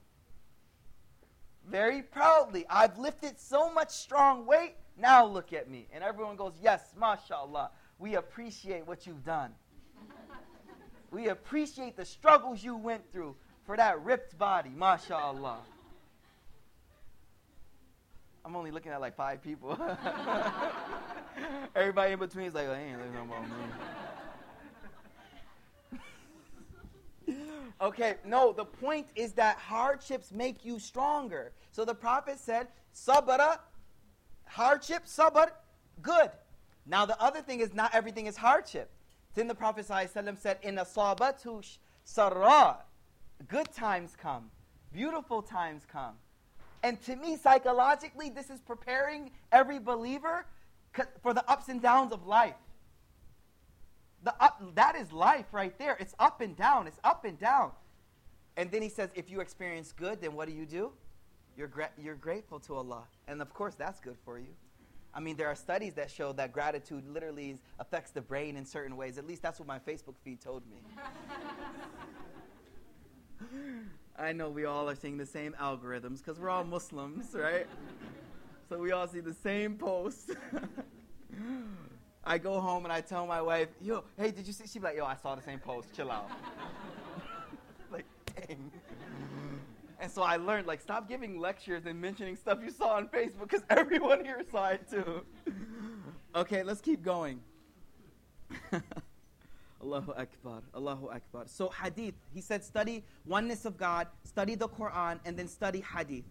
Very proudly. I've lifted so much strong weight, now look at me. And everyone goes, yes, mashallah. We appreciate what you've done. We appreciate the struggles you went through for that ripped body, mashallah. I'm only looking at like five people. Everybody in between is like, oh, he ain't looking about me. Okay, no, the point is that hardships make you stronger. So the Prophet said, sabara, hardship, sabar, good. Now the other thing is not everything is hardship. Then the Prophet ﷺ said, in asabatu sarra, good times come, beautiful times come. And to me, psychologically, this is preparing every believer for the ups and downs of life. The up, that is life right there. It's up and down. It's up and down. And then he says, if you experience good, then what do you do? You're, gra- you're grateful to Allah. And of course, that's good for you. I mean, there are studies that show that gratitude literally is, affects the brain in certain ways. At least that's what my Facebook feed told me. I know we all are seeing the same algorithms because we're all Muslims, right? So we all see the same posts. I go home and I tell my wife, yo, hey, did you see? She's like, yo, I saw the same post. Chill out. Like, dang. And so I learned, like, stop giving lectures and mentioning stuff you saw on Facebook because everyone here saw it too. Okay, let's keep going. Allahu Akbar, Allahu Akbar. So hadith, he said study oneness of God, study the Quran, and then study hadith.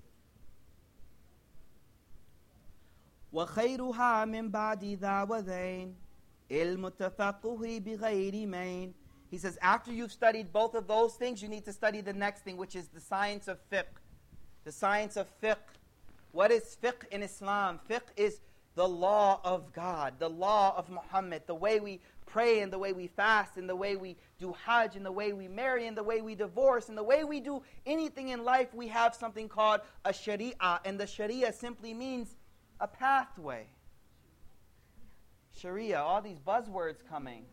وَخَيْرُهَا مِنْ بَعْدِ ذَا وَذَيْنِ الْمُتَفَقُهِ بِغَيْرِ مَيْنِ. He says after you've studied both of those things, you need to study the next thing, which is the science of fiqh. The science of fiqh. What is fiqh in Islam? Fiqh is the law of God, the law of Muhammad, the way we pray and the way we fast and the way we do hajj and the way we marry and the way we divorce and the way we do anything in life. We have something called a sharia, and the sharia simply means a pathway. Sharia, all these buzzwords coming.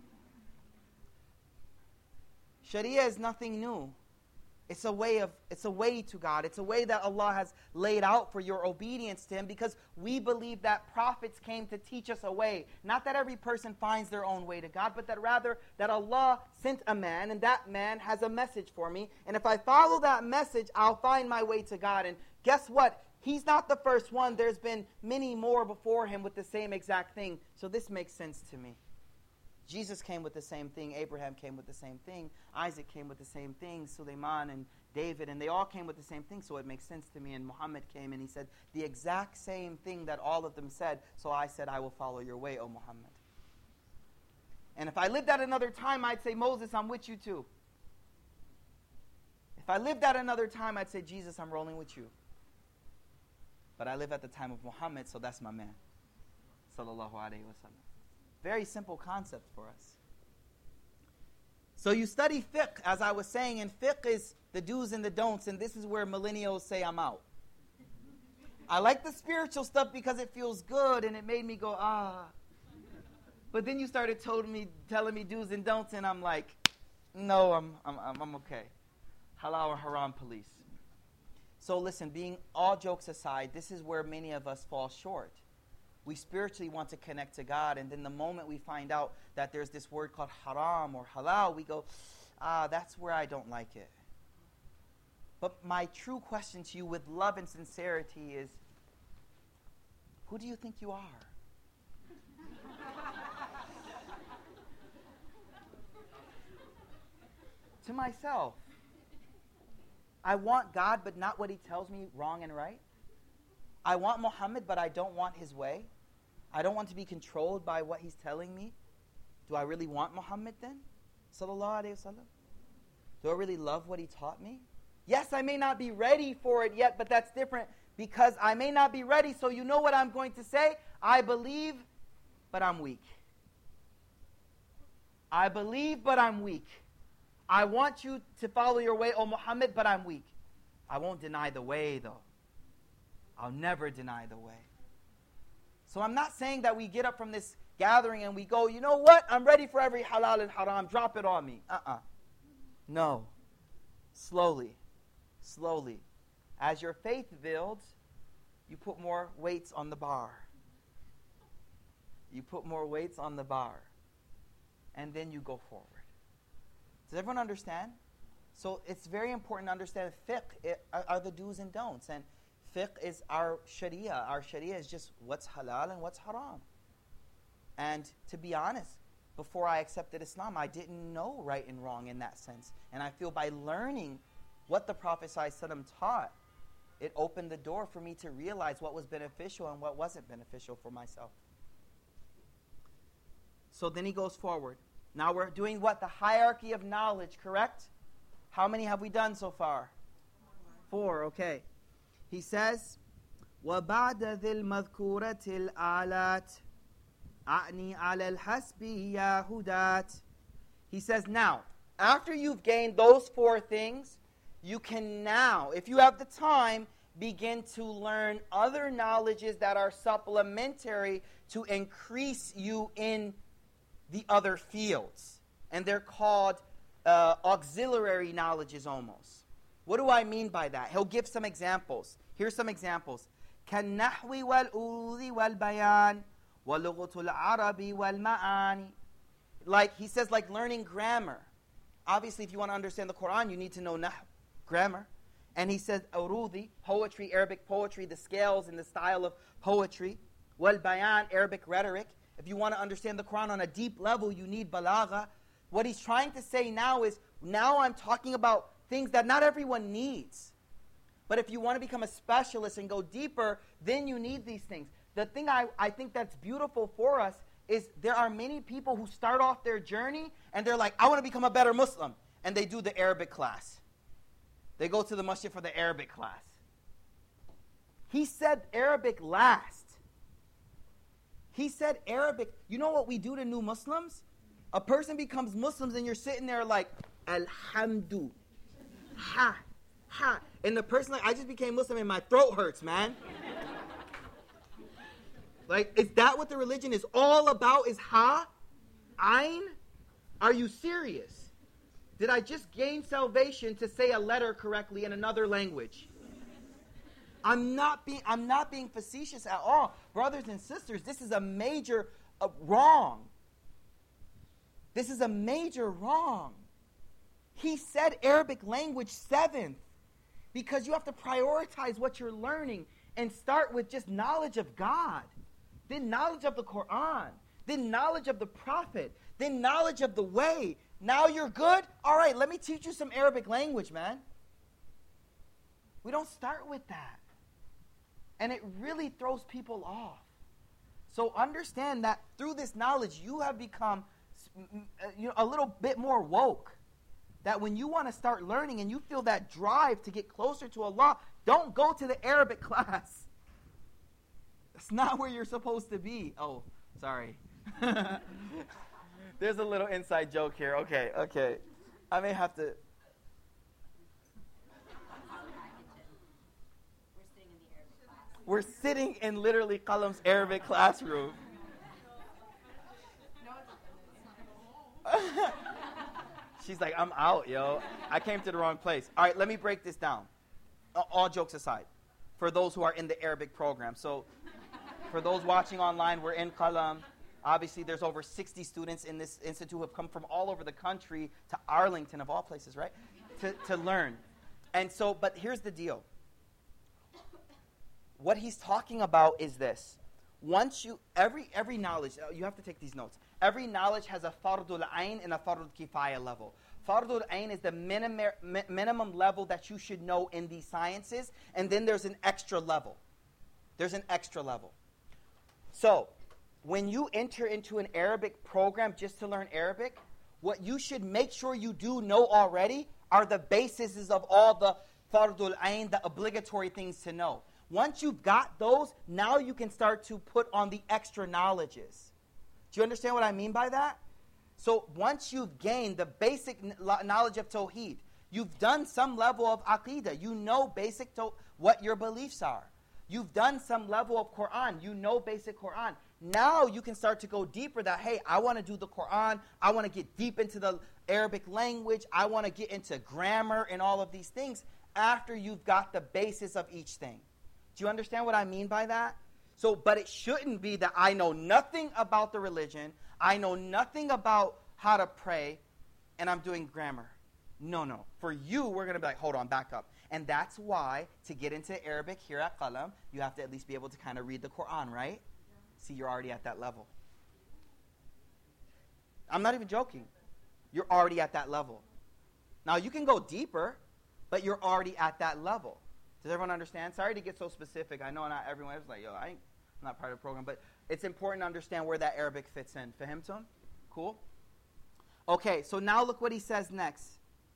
Sharia is nothing new. It's a way of it's a way to God. It's a way that Allah has laid out for your obedience to Him, because we believe that prophets came to teach us a way. Not that every person finds their own way to God, but that rather that Allah sent a man, and that man has a message for me. And if I follow that message, I'll find my way to God. And guess what? He's not the first one. There's been many more before him with the same exact thing. So this makes sense to me. Jesus came with the same thing. Abraham came with the same thing. Isaac came with the same thing. Sulaiman and David, and they all came with the same thing. So it makes sense to me. And Muhammad came and he said the exact same thing that all of them said. So I said, I will follow your way, O Muhammad. And if I lived at another time, I'd say, Moses, I'm with you too. If I lived at another time, I'd say, Jesus, I'm rolling with you. But I live at the time of Muhammad, so that's my man. Sallallahu alayhi wa sallam. Very simple concept for us. So you study fiqh, as I was saying, and fiqh is the do's and the don'ts, and this is where millennials say I'm out. I like the spiritual stuff because it feels good, and it made me go, ah. But then you started told me, telling me do's and don'ts, and I'm like, no, I'm, I'm, I'm okay. Halal or haram police. So listen, being all jokes aside, this is where many of us fall short. We spiritually want to connect to God, and then the moment we find out that there's this word called haram or halal, we go, ah, that's where I don't like it. But my true question to you with love and sincerity is, who do you think you are? To myself. I want God, but not what He tells me wrong and right. I want Muhammad, but I don't want his way. I don't want to be controlled by what he's telling me. Do I really want Muhammad then? Sallallahu alayhi wa sallam. Do I really love what he taught me? Yes, I may not be ready for it yet, but that's different because I may not be ready. So you know what I'm going to say? I believe, but I'm weak. I believe, but I'm weak. I want you to follow your way, O Muhammad, but I'm weak. I won't deny the way, though. I'll never deny the way. So I'm not saying that we get up from this gathering and we go, you know what? I'm ready for every halal and haram. Drop it on me. Uh-uh. No. Slowly. Slowly. As your faith builds, you put more weights on the bar. You put more weights on the bar. And then you go forward. Does everyone understand? So it's very important to understand fiqh it, are, are the do's and don'ts. And fiqh is our sharia. Our sharia is just what's halal and what's haram. And to be honest, before I accepted Islam, I didn't know right and wrong in that sense. And I feel by learning what the Prophet ﷺ taught, it opened the door for me to realize what was beneficial and what wasn't beneficial for myself. So then he goes forward. Now we're doing what? The hierarchy of knowledge, correct? How many have we done so far? Four, okay. He says, وَبَعْدَ ذِي الْمَذْكُورَةِ الْآلَاتِ أَعْنِي عَلَى الْحَسْبِ يَا هُدَاتِ. He says, now, after you've gained those four things, you can now, if you have the time, begin to learn other knowledges that are supplementary to increase you in the other fields. And they're called uh, auxiliary knowledges almost. What do I mean by that? He'll give some examples. Here's some examples. كَالنَّحْوِ وَالْأُرُوذِ وَالْبَيَانِ وَلُغَةُ الْعَرَبِ وَالْمَعَانِ. Like, he says, like learning grammar. Obviously, if you want to understand the Quran, you need to know nahm, grammar. And he says, urudi, poetry, Arabic poetry, the scales and the style of poetry. Wal bayan, Arabic rhetoric. If you want to understand the Quran on a deep level, you need balagha. What he's trying to say now is, now I'm talking about things that not everyone needs. But if you want to become a specialist and go deeper, then you need these things. The thing I, I think that's beautiful for us is there are many people who start off their journey and they're like, I want to become a better Muslim. And they do the Arabic class. They go to the masjid for the Arabic class. He said Arabic last. He said Arabic. You know what we do to new Muslims? A person becomes Muslims and you're sitting there like, Alhamdu. Ha. Ha. And the person like, I just became Muslim and my throat hurts, man. Like, is that what the religion is all about? Is ha? Ain? Are you serious? Did I just gain salvation to say a letter correctly in another language? I'm not being, I'm not being facetious at all. Brothers and sisters, this is a major uh, wrong. This is a major wrong. He said Arabic language seventh because you have to prioritize what you're learning and start with just knowledge of God, then knowledge of the Quran, then knowledge of the Prophet, then knowledge of the way. Now you're good? All right, let me teach you some Arabic language, man. We don't start with that. And it really throws people off. So understand that through this knowledge, you have become you know, a little bit more woke. That when you want to start learning and you feel that drive to get closer to Allah, don't go to the Arabic class. That's not where you're supposed to be. Oh, sorry. There's a little inside joke here. Okay, okay. I may have to. We're sitting in literally Qalam's Arabic classroom. She's like, I'm out, yo. I came to the wrong place. All right, let me break this down. All jokes aside, for those who are in the Arabic program. So, for those watching online, we're in Qalam. Obviously, there's over sixty students in this institute who have come from all over the country to Arlington, of all places, right, to, to learn. And so, but here's the deal. What he's talking about is this. Once you, every every knowledge, you have to take these notes. Every knowledge has a fardul ayn and a fardul kifaya level. Fardul ayn is the minimum, mi- minimum level that you should know in these sciences, and then there's an extra level. There's an extra level. So, when you enter into an Arabic program just to learn Arabic, what you should make sure you do know already are the bases of all the fardul ayn, the obligatory things to know. Once you've got those, now you can start to put on the extra knowledges. Do you understand what I mean by that? So once you've gained the basic knowledge of Tawheed, you've done some level of Aqidah, you know basic to- what your beliefs are. You've done some level of Quran, you know basic Quran. Now you can start to go deeper that, hey, I want to do the Quran, I want to get deep into the Arabic language, I want to get into grammar and all of these things after you've got the basis of each thing. Do you understand what I mean by that? So, but it shouldn't be that I know nothing about the religion, I know nothing about how to pray, and I'm doing grammar. No, no. For you, we're going to be like, hold on, back up. And that's why, to get into Arabic here at Qalam, you have to at least be able to kind of read the Quran, right? Yeah. See, you're already at that level. I'm not even joking. You're already at that level. Now, you can go deeper, but you're already at that level. Does everyone understand? Sorry to get so specific. I know not everyone is like, yo, I ain't, I'm not part of the program. But it's important to understand where that Arabic fits in. Fahimtum? Cool? Okay, so now look what he says next.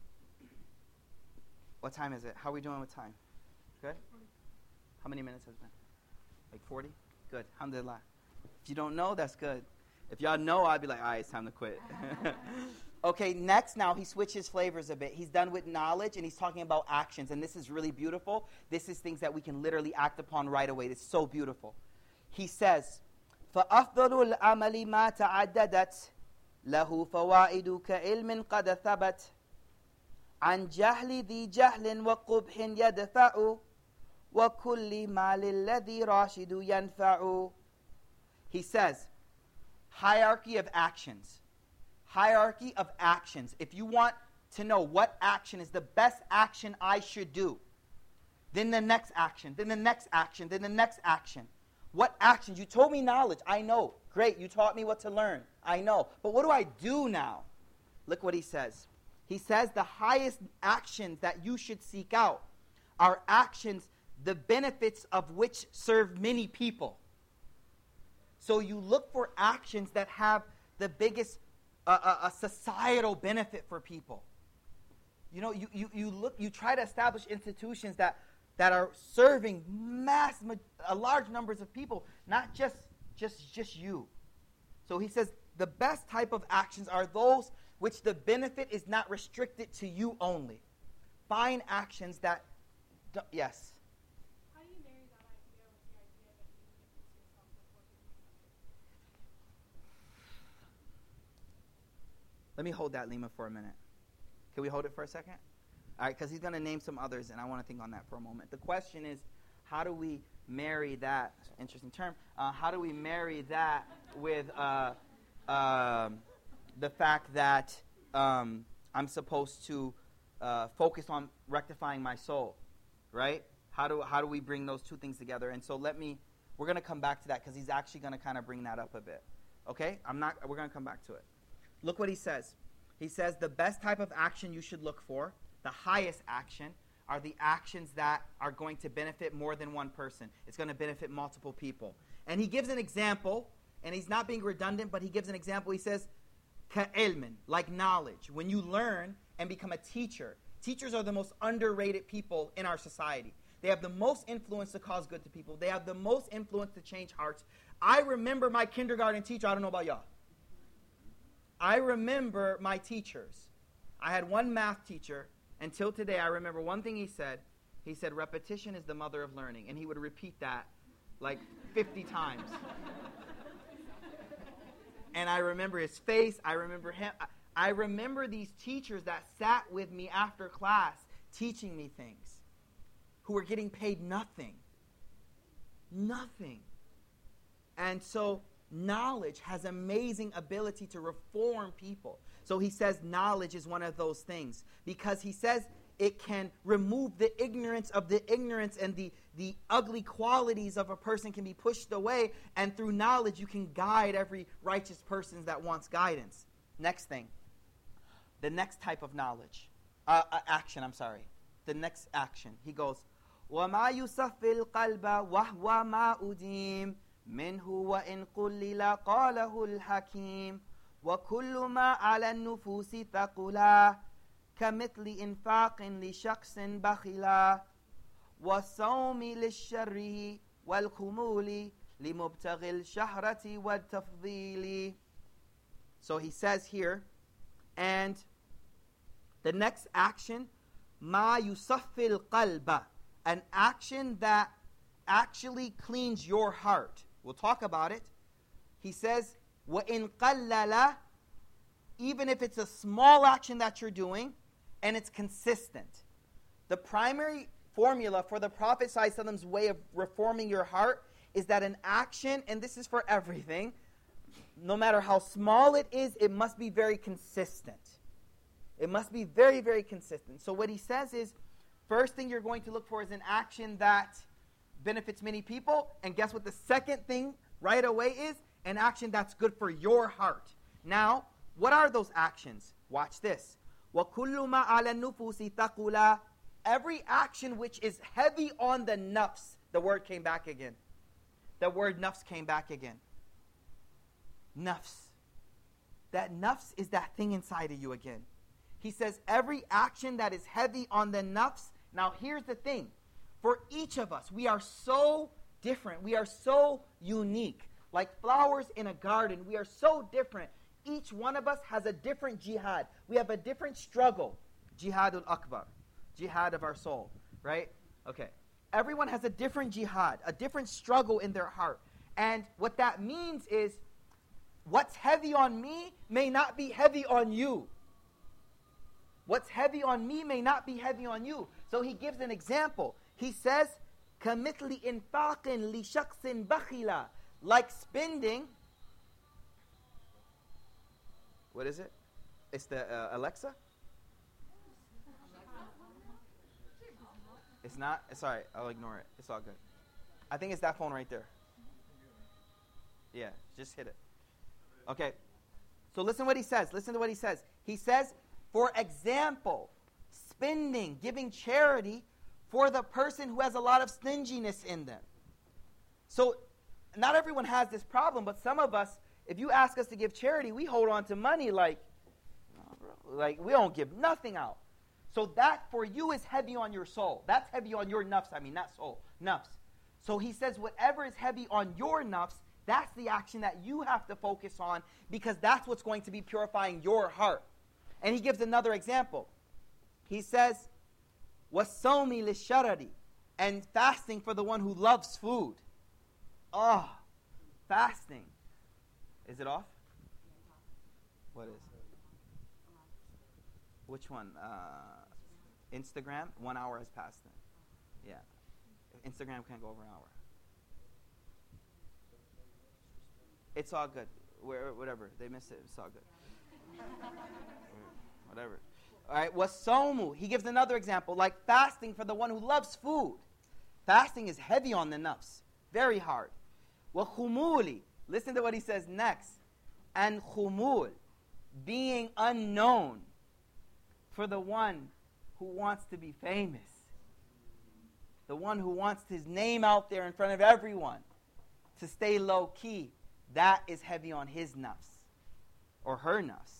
What time is it? How are we doing with time? Good? How many minutes has it been? Like forty? Good. Alhamdulillah. If you don't know, that's good. If y'all know, I'd be like, all right, it's time to quit. Okay, next now, he switches flavors a bit. He's done with knowledge, and he's talking about actions. And this is really beautiful. This is things that we can literally act upon right away. It's so beautiful. He says, فَأَفْضَلُ الْعَمَلِ مَا تَعَدَّدَتْ لَهُ فَوَائِدُ كَعِلْمٍ قَدْ ثَبَتْ عَنْ جَهْلِ ذِي جَهْلٍ وَقُبْحٍ يَدْفَعُ وَكُلِّ مَا لِلَّذِي رَاشِدُ يَنْفَعُ He says, hierarchy of actions. Hierarchy of actions. If you want to know what action is the best action I should do, then the next action, then the next action, then the next action. What actions? You told me knowledge. I know. Great. You taught me what to learn. I know. But what do I do now? Look what he says. He says the highest actions that you should seek out are actions, the benefits of which serve many people. So you look for actions that have the biggest uh, uh, uh, societal benefit for people. You know, you, you, you look, you try to establish institutions that, that are serving mass, a large numbers of people, not just, just, just you. So he says the best type of actions are those which the benefit is not restricted to you only. Find actions that, do, yes. How do you marry that idea with the idea that you witness yourself before people? Let me hold that, Lima, for a minute. Can we hold it for a second? All right, because he's going to name some others, and I want to think on that for a moment. The question is, how do we marry that, interesting term, uh, how do we marry that with uh, uh, the fact that um, I'm supposed to uh, focus on rectifying my soul, right? How do, how do we bring those two things together? And so let me, we're going to come back to that because he's actually going to kind of bring that up a bit. Okay? I'm not, we're going to come back to it. Look what he says. He says the best type of action you should look for, the highest action, are the actions that are going to benefit more than one person. It's going to benefit multiple people. And he gives an example, and he's not being redundant, but he gives an example. He says, ka'ilmin, like knowledge. When you learn and become a teacher, teachers are the most underrated people in our society. They have the most influence to cause good to people. They have the most influence to change hearts. I remember my kindergarten teacher. I don't know about y'all. I remember my teachers. I had one math teacher. Until today, I remember one thing he said. He said, repetition is the mother of learning. And he would repeat that like fifty times. And I remember his face. I remember him. I, I remember these teachers that sat with me after class teaching me things who were getting paid nothing. Nothing. And so knowledge has amazing ability to reform people. So he says knowledge is one of those things because he says it can remove the ignorance of the ignorance, and the, the ugly qualities of a person can be pushed away, and through knowledge you can guide every righteous person that wants guidance. Next thing, the next type of knowledge, uh, uh, action, I'm sorry. The next action, he goes, وَمَا يُصَفِّ الْقَلْبَ وَهْوَ مَا أُدِيمٌ مِنْهُ وَإِنْ قُلِّلَ قَالَهُ الْحَكِيمُ وَكُلُّ مَا عَلَى النُّفُوسِ ثَقُلًا كَمِثْلِ إِنْفَاقٍ لِشَخْصٍ بَخِلًا وَصَوْمِ لِلشَّرِّ وَالْخُمُولِ لِمُبْتَغِ الشَّهْرَةِ وَالتَّفْضِيلِ. So he says here, and the next action, مَا يُصَفِّ الْقَلْبَ, an action that actually cleans your heart. We'll talk about it. He says, وَإِنْ قَلَّلَ, even if it's a small action that you're doing, and it's consistent. The primary formula for the Prophet ﷺ's way of reforming your heart is that an action, and this is for everything, no matter how small it is, it must be very consistent. It must be very, very consistent. So what he says is, first thing you're going to look for is an action that benefits many people, and guess what the second thing right away is? An action that's good for your heart. Now, what are those actions? Watch this. وَكُلُّ مَا عَلَى النُّفُوسِ ثَقُلًا, every action which is heavy on the nafs. The word came back again. The word nafs came back again. Nafs. That nafs is that thing inside of you again. He says every action that is heavy on the nafs. Now here's the thing. For each of us, we are so different. We are so unique. Like flowers in a garden, we are so different. Each one of us has a different jihad. We have a different struggle. Jihadul Akbar. Jihad of our soul. Right? Okay. Everyone has a different jihad, a different struggle in their heart. And what that means is, what's heavy on me may not be heavy on you. What's heavy on me may not be heavy on you. So he gives an example. He says, كَمِثْلِ إِنْفَاقٍ لِشَخْصٍ بَخِلًا, like spending. What is it? It's the uh, Alexa? It's not? It's all right. I'll ignore it. It's all good. I think it's that phone right there. Yeah, just hit it. Okay. So listen what he says. Listen to what he says. He says, for example, spending, giving charity for the person who has a lot of stinginess in them. So not everyone has this problem, but some of us, if you ask us to give charity, we hold on to money like, oh, bro, like we don't give nothing out. So that for you is heavy on your soul. That's heavy on your nafs, I mean, not soul, nafs. So he says whatever is heavy on your nafs, that's the action that you have to focus on because that's what's going to be purifying your heart. And he gives another example. He says, وَالصَّوْمِ لِلشَّرَرِ, and fasting for the one who loves food. Oh, fasting. Is it off? What is it? Which one? Uh, Instagram? One hour has passed then. Yeah. Instagram can't go over an hour. It's all good. Where, whatever. They miss it. It's all good. Whatever. All right. Wasomu. He gives another example, like fasting for the one who loves food. Fasting is heavy on the nafs. Very hard. Wahumuli. Listen to what he says next. And khumul. Being unknown for the one who wants to be famous. The one who wants his name out there in front of everyone. To stay low key. That is heavy on his nafs. Or her nafs.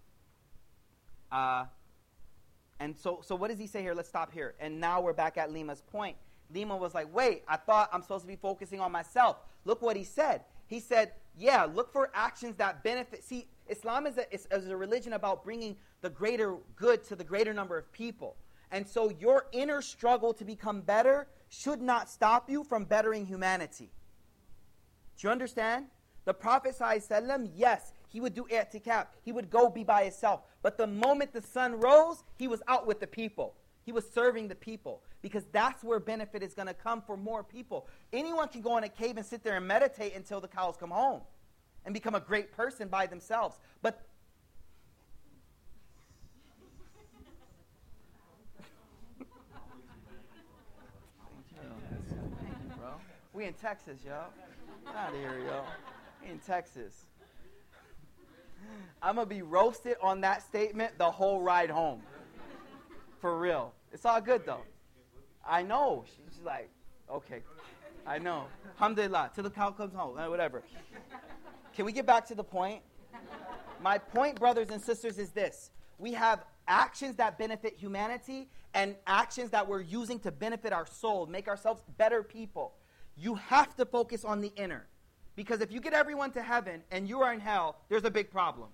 Uh, and so, so what does he say here? Let's stop here. And now we're back at Lima's point. Lima was like, wait, I thought I'm supposed to be focusing on myself. Look what he said. He said, yeah, look for actions that benefit. See, Islam is a, is, is a religion about bringing the greater good to the greater number of people. And so your inner struggle to become better should not stop you from bettering humanity. Do you understand? The Prophet ﷺ, yes, he would do i'tikaf. He would go be by himself. But the moment the sun rose, he was out with the people. He was serving the people. Because that's where benefit is going to come for more people. Anyone can go in a cave and sit there and meditate until the cows come home. And become a great person by themselves. But Thank you, bro. We in Texas, yo. Get out of here, yo. We in Texas. I'm going to be roasted on that statement the whole ride home. For real. It's all good, though. I know. She's like, okay. I know. Alhamdulillah. Till the cow comes home. Uh, whatever. Can we get back to the point? My point, brothers and sisters, is this. We have actions that benefit humanity and actions that we're using to benefit our soul, make ourselves better people. You have to focus on the inner. Because if you get everyone to heaven and you are in hell, there's a big problem.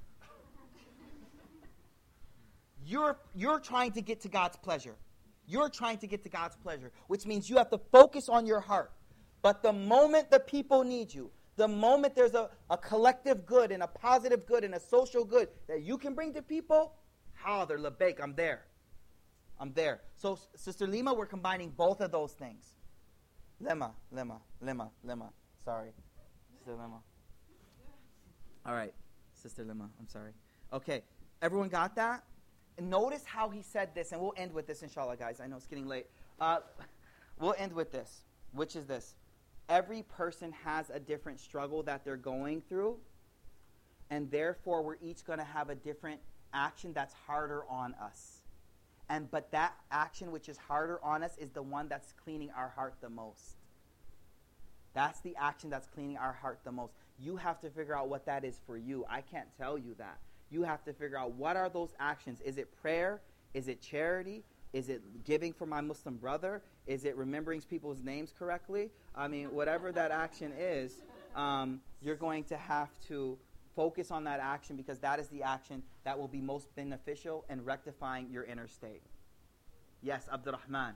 You're, you're trying to get to God's pleasure. You're trying to get to God's pleasure, which means you have to focus on your heart. But the moment the people need you, the moment there's a, a collective good and a positive good and a social good that you can bring to people, Hadir, labaik, I'm there. I'm there. So, Sister Lima, we're combining both of those things. Lema, Lema, Lema, Lema. Sorry. Sister Lima. All right. Sister Lima, I'm sorry. Okay. Everyone got that? And notice how he said this, and we'll end with this, inshallah, guys. I know it's getting late. Uh, we'll end with this, which is this. Every person has a different struggle that they're going through, and therefore we're each going to have a different action that's harder on us. And but that action which is harder on us is the one that's cleaning our heart the most. That's the action that's cleaning our heart the most. You have to figure out what that is for you. I can't tell you that. You have to figure out what are those actions. Is it prayer? Is it charity? Is it giving for my Muslim brother? Is it remembering people's names correctly? I mean, whatever that action is, um, you're going to have to focus on that action because that is the action that will be most beneficial in rectifying your inner state. Yes, Abdurrahman.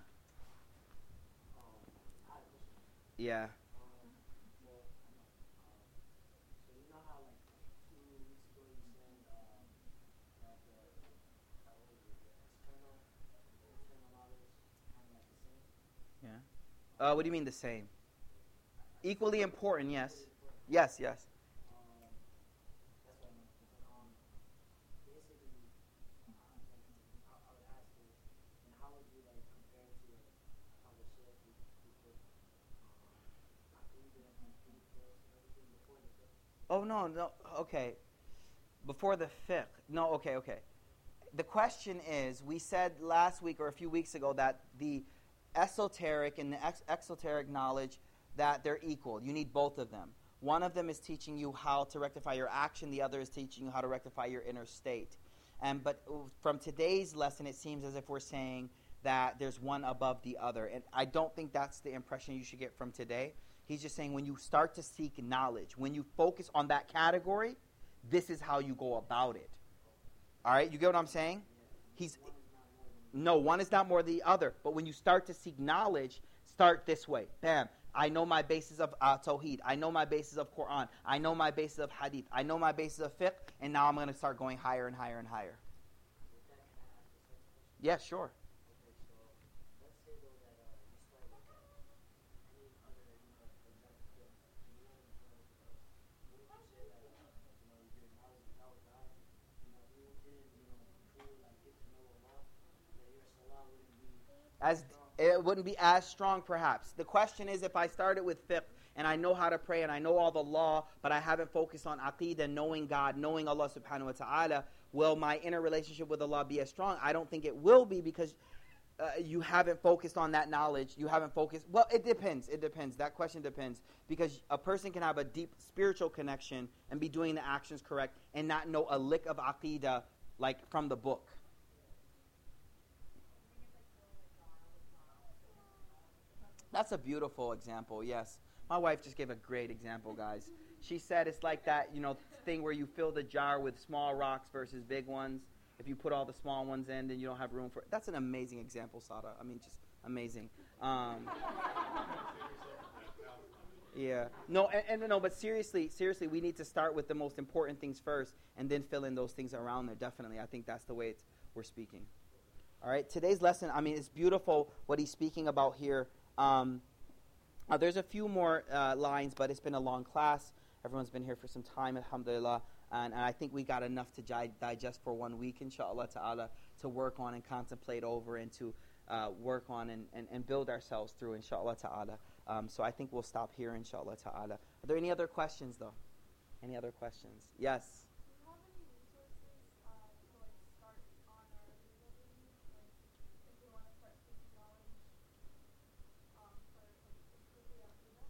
Yeah. Uh, what do you mean the same? Equally important, yes. Yes, yes. Oh, no, no, okay. Before the fiqh. No, okay, okay. The question is, we said last week or a few weeks ago that the esoteric and the ex- exoteric knowledge, that they're equal. You need both of them. One of them is teaching you how to rectify your action. The other is teaching you how to rectify your inner state. And but from today's lesson, it seems as if we're saying that there's one above the other. And I don't think that's the impression you should get from today. He's just saying when you start to seek knowledge, when you focus on that category, this is how you go about it. All right? You get what I'm saying? He's No, one is not more than the other. But when you start to seek knowledge, start this way. Bam. I know my basis of uh, Tawheed. I know my basis of Quran. I know my basis of Hadith. I know my basis of fiqh. And now I'm going to start going higher and higher and higher. Yeah, sure. As it wouldn't be as strong, perhaps. The question is, if I started with fiqh and I know how to pray and I know all the law, but I haven't focused on aqeedah, knowing God, knowing Allah subhanahu wa ta'ala, will my inner relationship with Allah be as strong? I don't think it will be, because uh, you haven't focused on that knowledge. You haven't focused. Well, it depends. It depends. That question depends. Because a person can have a deep spiritual connection and be doing the actions correct and not know a lick of aqeedah like from the book. That's a beautiful example, yes. My wife just gave a great example, guys. She said it's like that, you know, thing where you fill the jar with small rocks versus big ones. If you put all the small ones in, then you don't have room for it. That's an amazing example, Sada. I mean, just amazing. Um, yeah. No, and, and no, but seriously, seriously, we need to start with the most important things first and then fill in those things around there. Definitely. I think that's the way it's, we're speaking. All right. Today's lesson, I mean, it's beautiful what he's speaking about here. Um, uh, there's a few more uh, lines, but it's been a long class. Everyone's been here for some time, alhamdulillah. And, and I think we got enough to gi- digest for one week, inshallah ta'ala, to work on and contemplate over and to uh, work on and, and, and build ourselves through, inshallah ta'ala. Um, so I think we'll stop here, inshallah ta'ala. Are there any other questions, though? Any other questions? Yes? Do you have any resources uh, to like start on our reading? Like, if we want to start seeking knowledge um, for like specifically Aqidah?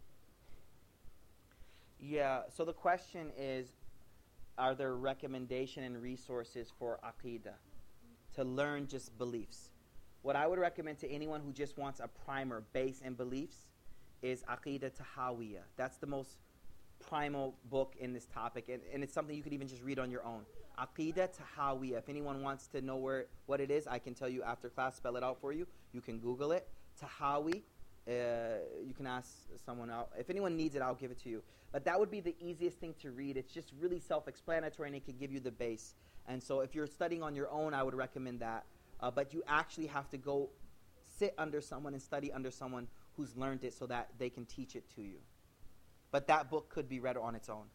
Yeah, so the question is, are there recommendation and resources for Aqidah, to learn just beliefs? What I would recommend to anyone who just wants a primer, base in beliefs, is Aqidah Tahawiyah. That's the most primal book in this topic, and, and it's something you could even just read on your own. Aqidah Tahawiyah. If anyone wants to know where what it is, I can tell you after class, spell it out for you. You can Google it. Tahawi. Uh, you can ask someone out. If anyone needs it, I'll give it to you. But that would be the easiest thing to read. It's just really self-explanatory, and it can give you the base. And so if you're studying on your own, I would recommend that. Uh, but you actually have to go sit under someone and study under someone who's learned it so that they can teach it to you. But that book could be read on its own.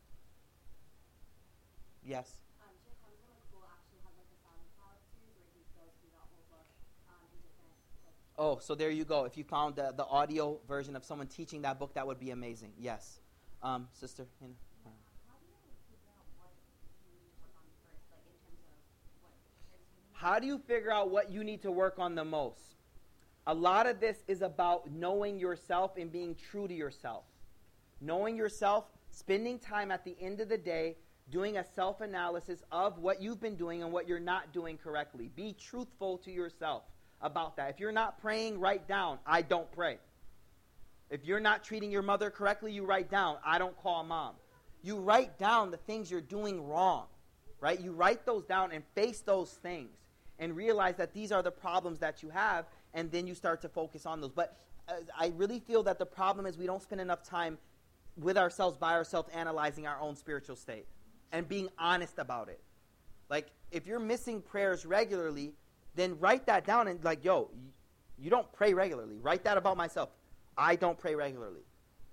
Yes? Um, Sheikh Hamza will actually have like a SoundCloud series where he goes through that whole book um, in different, like, Oh, so there you go. If you found the, the audio version of someone teaching that book, that would be amazing. Yes. Um, sister, you know. uh, how do you figure out what you need to work on first, like in terms of what because you How do you figure out what you need to work on the most? A lot of this is about knowing yourself and being true to yourself. Knowing yourself, spending time at the end of the day, doing a self-analysis of what you've been doing and what you're not doing correctly. Be truthful to yourself about that. If you're not praying, write down, I don't pray. If you're not treating your mother correctly, you write down, I don't call mom. You write down the things you're doing wrong, right? You write those down and face those things and realize that these are the problems that you have, and then you start to focus on those. But uh, I really feel that the problem is we don't spend enough time with ourselves, by ourselves, analyzing our own spiritual state and being honest about it. Like, if you're missing prayers regularly, then write that down and like, yo, you, you don't pray regularly. Write that about myself. I don't pray regularly.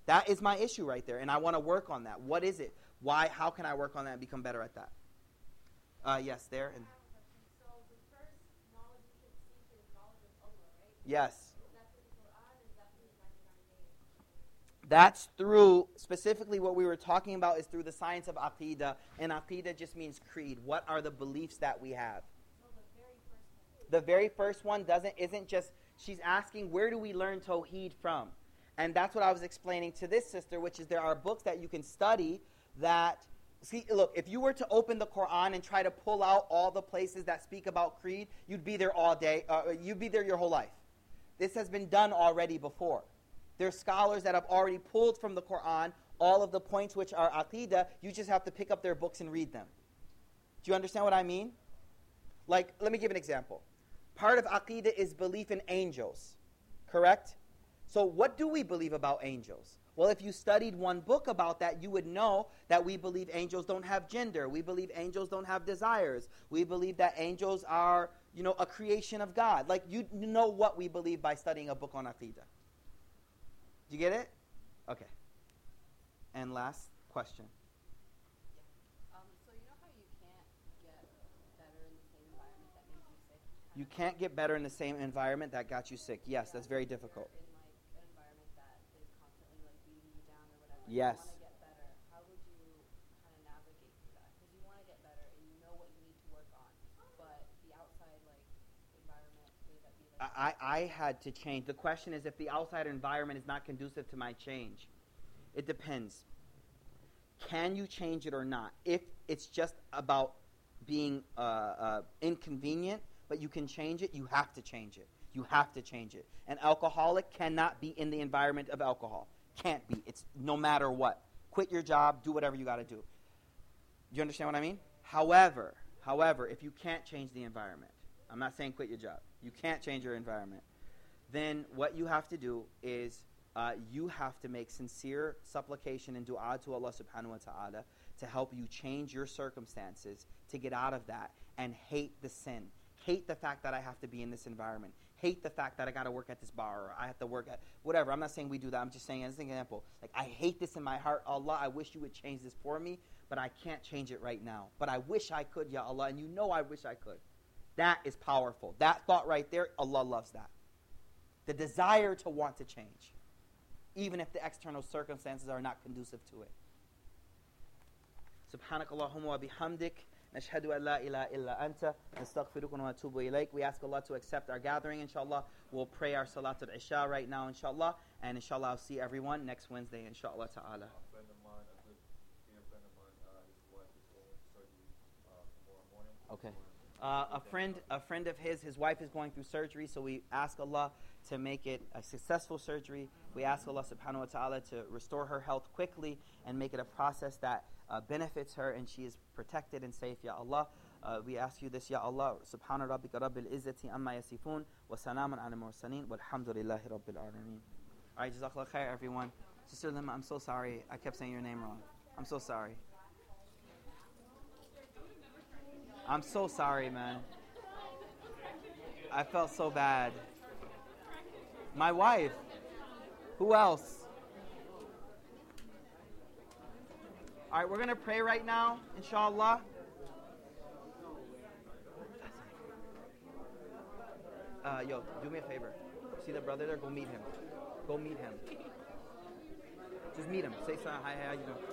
That is my issue right there, and I want to work on that. What is it? Why? How can I work on that and become better at that? Uh, yes, there. And So the first knowledge you should seek is knowledge of Allah, right? yes. Is that through the Quran? Is that through the ninety-nine days? That's through, specifically what we were talking about is through the science of Aqidah, and Aqidah just means creed. What are the beliefs that we have? So the very first one. The very first one doesn't isn't just, she's asking, where do we learn Tawheed from? And that's what I was explaining to this sister, which is there are books that you can study that, see, look, if you were to open the Quran and try to pull out all the places that speak about creed, you'd be there all day, uh, you'd be there your whole life. This has been done already before. There's scholars that have already pulled from the Quran all of the points which are Aqidah. You just have to pick up their books and read them. Do you understand what I mean? Like, let me give an example. Part of Aqidah is belief in angels, correct? So what do we believe about angels? Well, if you studied one book about that, you would know that we believe angels don't have gender. We believe angels don't have desires. We believe that angels are, you know, a creation of God. Like, you know what we believe by studying a book on Aqidah. Do you get it? Okay. And last question. Um, so you know how you can't get better in the same environment that made you sick? You can't get better in the same environment that got you sick. Yes, that's very difficult. In like an environment that is constantly like beating you down or whatever. Yes. You want to get better. How would you kind of navigate through that? Because you want to get better and you know what you need to work on, but the outside like environment may that be like. I, I had to change. The question is if the outside environment is not conducive to my change. It depends. Can you change it or not? If it's just about being uh, uh, inconvenient, but you can change it, you have to change it. You have to change it. An alcoholic cannot be in the environment of alcohol. Can't be. It's no matter what. Quit your job, do whatever you got to do. Do you understand what I mean? However, however, if you can't change the environment, I'm not saying quit your job. You can't change your environment. Then what you have to do is uh, you have to make sincere supplication and dua to Allah subhanahu wa ta'ala to help you change your circumstances to get out of that and hate the sin. Hate the fact that I have to be in this environment. Hate the fact that I got to work at this bar or I have to work at whatever. I'm not saying we do that. I'm just saying as an example. Like, I hate this in my heart. Allah, I wish you would change this for me, but I can't change it right now. But I wish I could, Ya Allah, and you know I wish I could. That is powerful. That thought right there, Allah loves that. The desire to want to change, even if the external circumstances are not conducive to it. Subhanakallahumma wa bihamdik. Nashhadu an la ilaha illa anta. Nastaghfiruka wa natubu ilayk. We ask Allah to accept our gathering, inshallah. We'll pray our Salatul Isha right now, inshallah. And inshallah, I'll see everyone next Wednesday, inshallah ta'ala. A friend of mine, a good dear friend of mine, uh, his wife is going to surgery uh, tomorrow morning. Okay. Uh, a friend, a friend of his, his wife is going through surgery, so we ask Allah to make it a successful surgery. We ask Allah subhanahu wa ta'ala to restore her health quickly and make it a process that uh, benefits her and she is protected and safe, Ya Allah. Uh, we ask you this, Ya Allah. Subhana rabbika rabbil izzati amma yasifun wa salamun ala mursaleen walhamdulillahi rabbil alameen. All right, jazakallah khair, everyone. Sister Lima, I'm so sorry. I kept saying your name wrong. I'm so sorry. I'm so sorry, man. I felt so bad. My wife. Who else? All right, we're going to pray right now, inshallah. Uh, yo, do me a favor. See the brother there? Go meet him. Go meet him. Just meet him. Say something. Hi, hi, how you doing?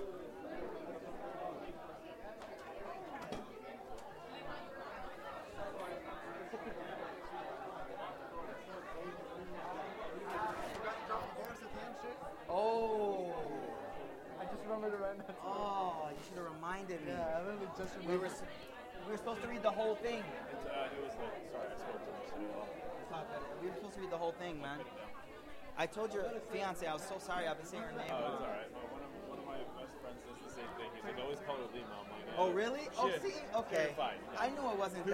Oh. I just remembered it right now. Oh, you should have reminded me. Yeah, I remember just We were, s- we were supposed to read the whole thing. It's, uh, it was late. Sorry, I spoke too much. It's not that- We were supposed to read the whole thing, man. I told your fiance I was so sorry. I've been saying her name Oh, it's wrong. alright. Well, one of, one of my best friends does the same thing. He's like, always call her Lima. I'm like, Oh, really? Oh, Shit. see? Okay. You're fine. I knew it wasn't that.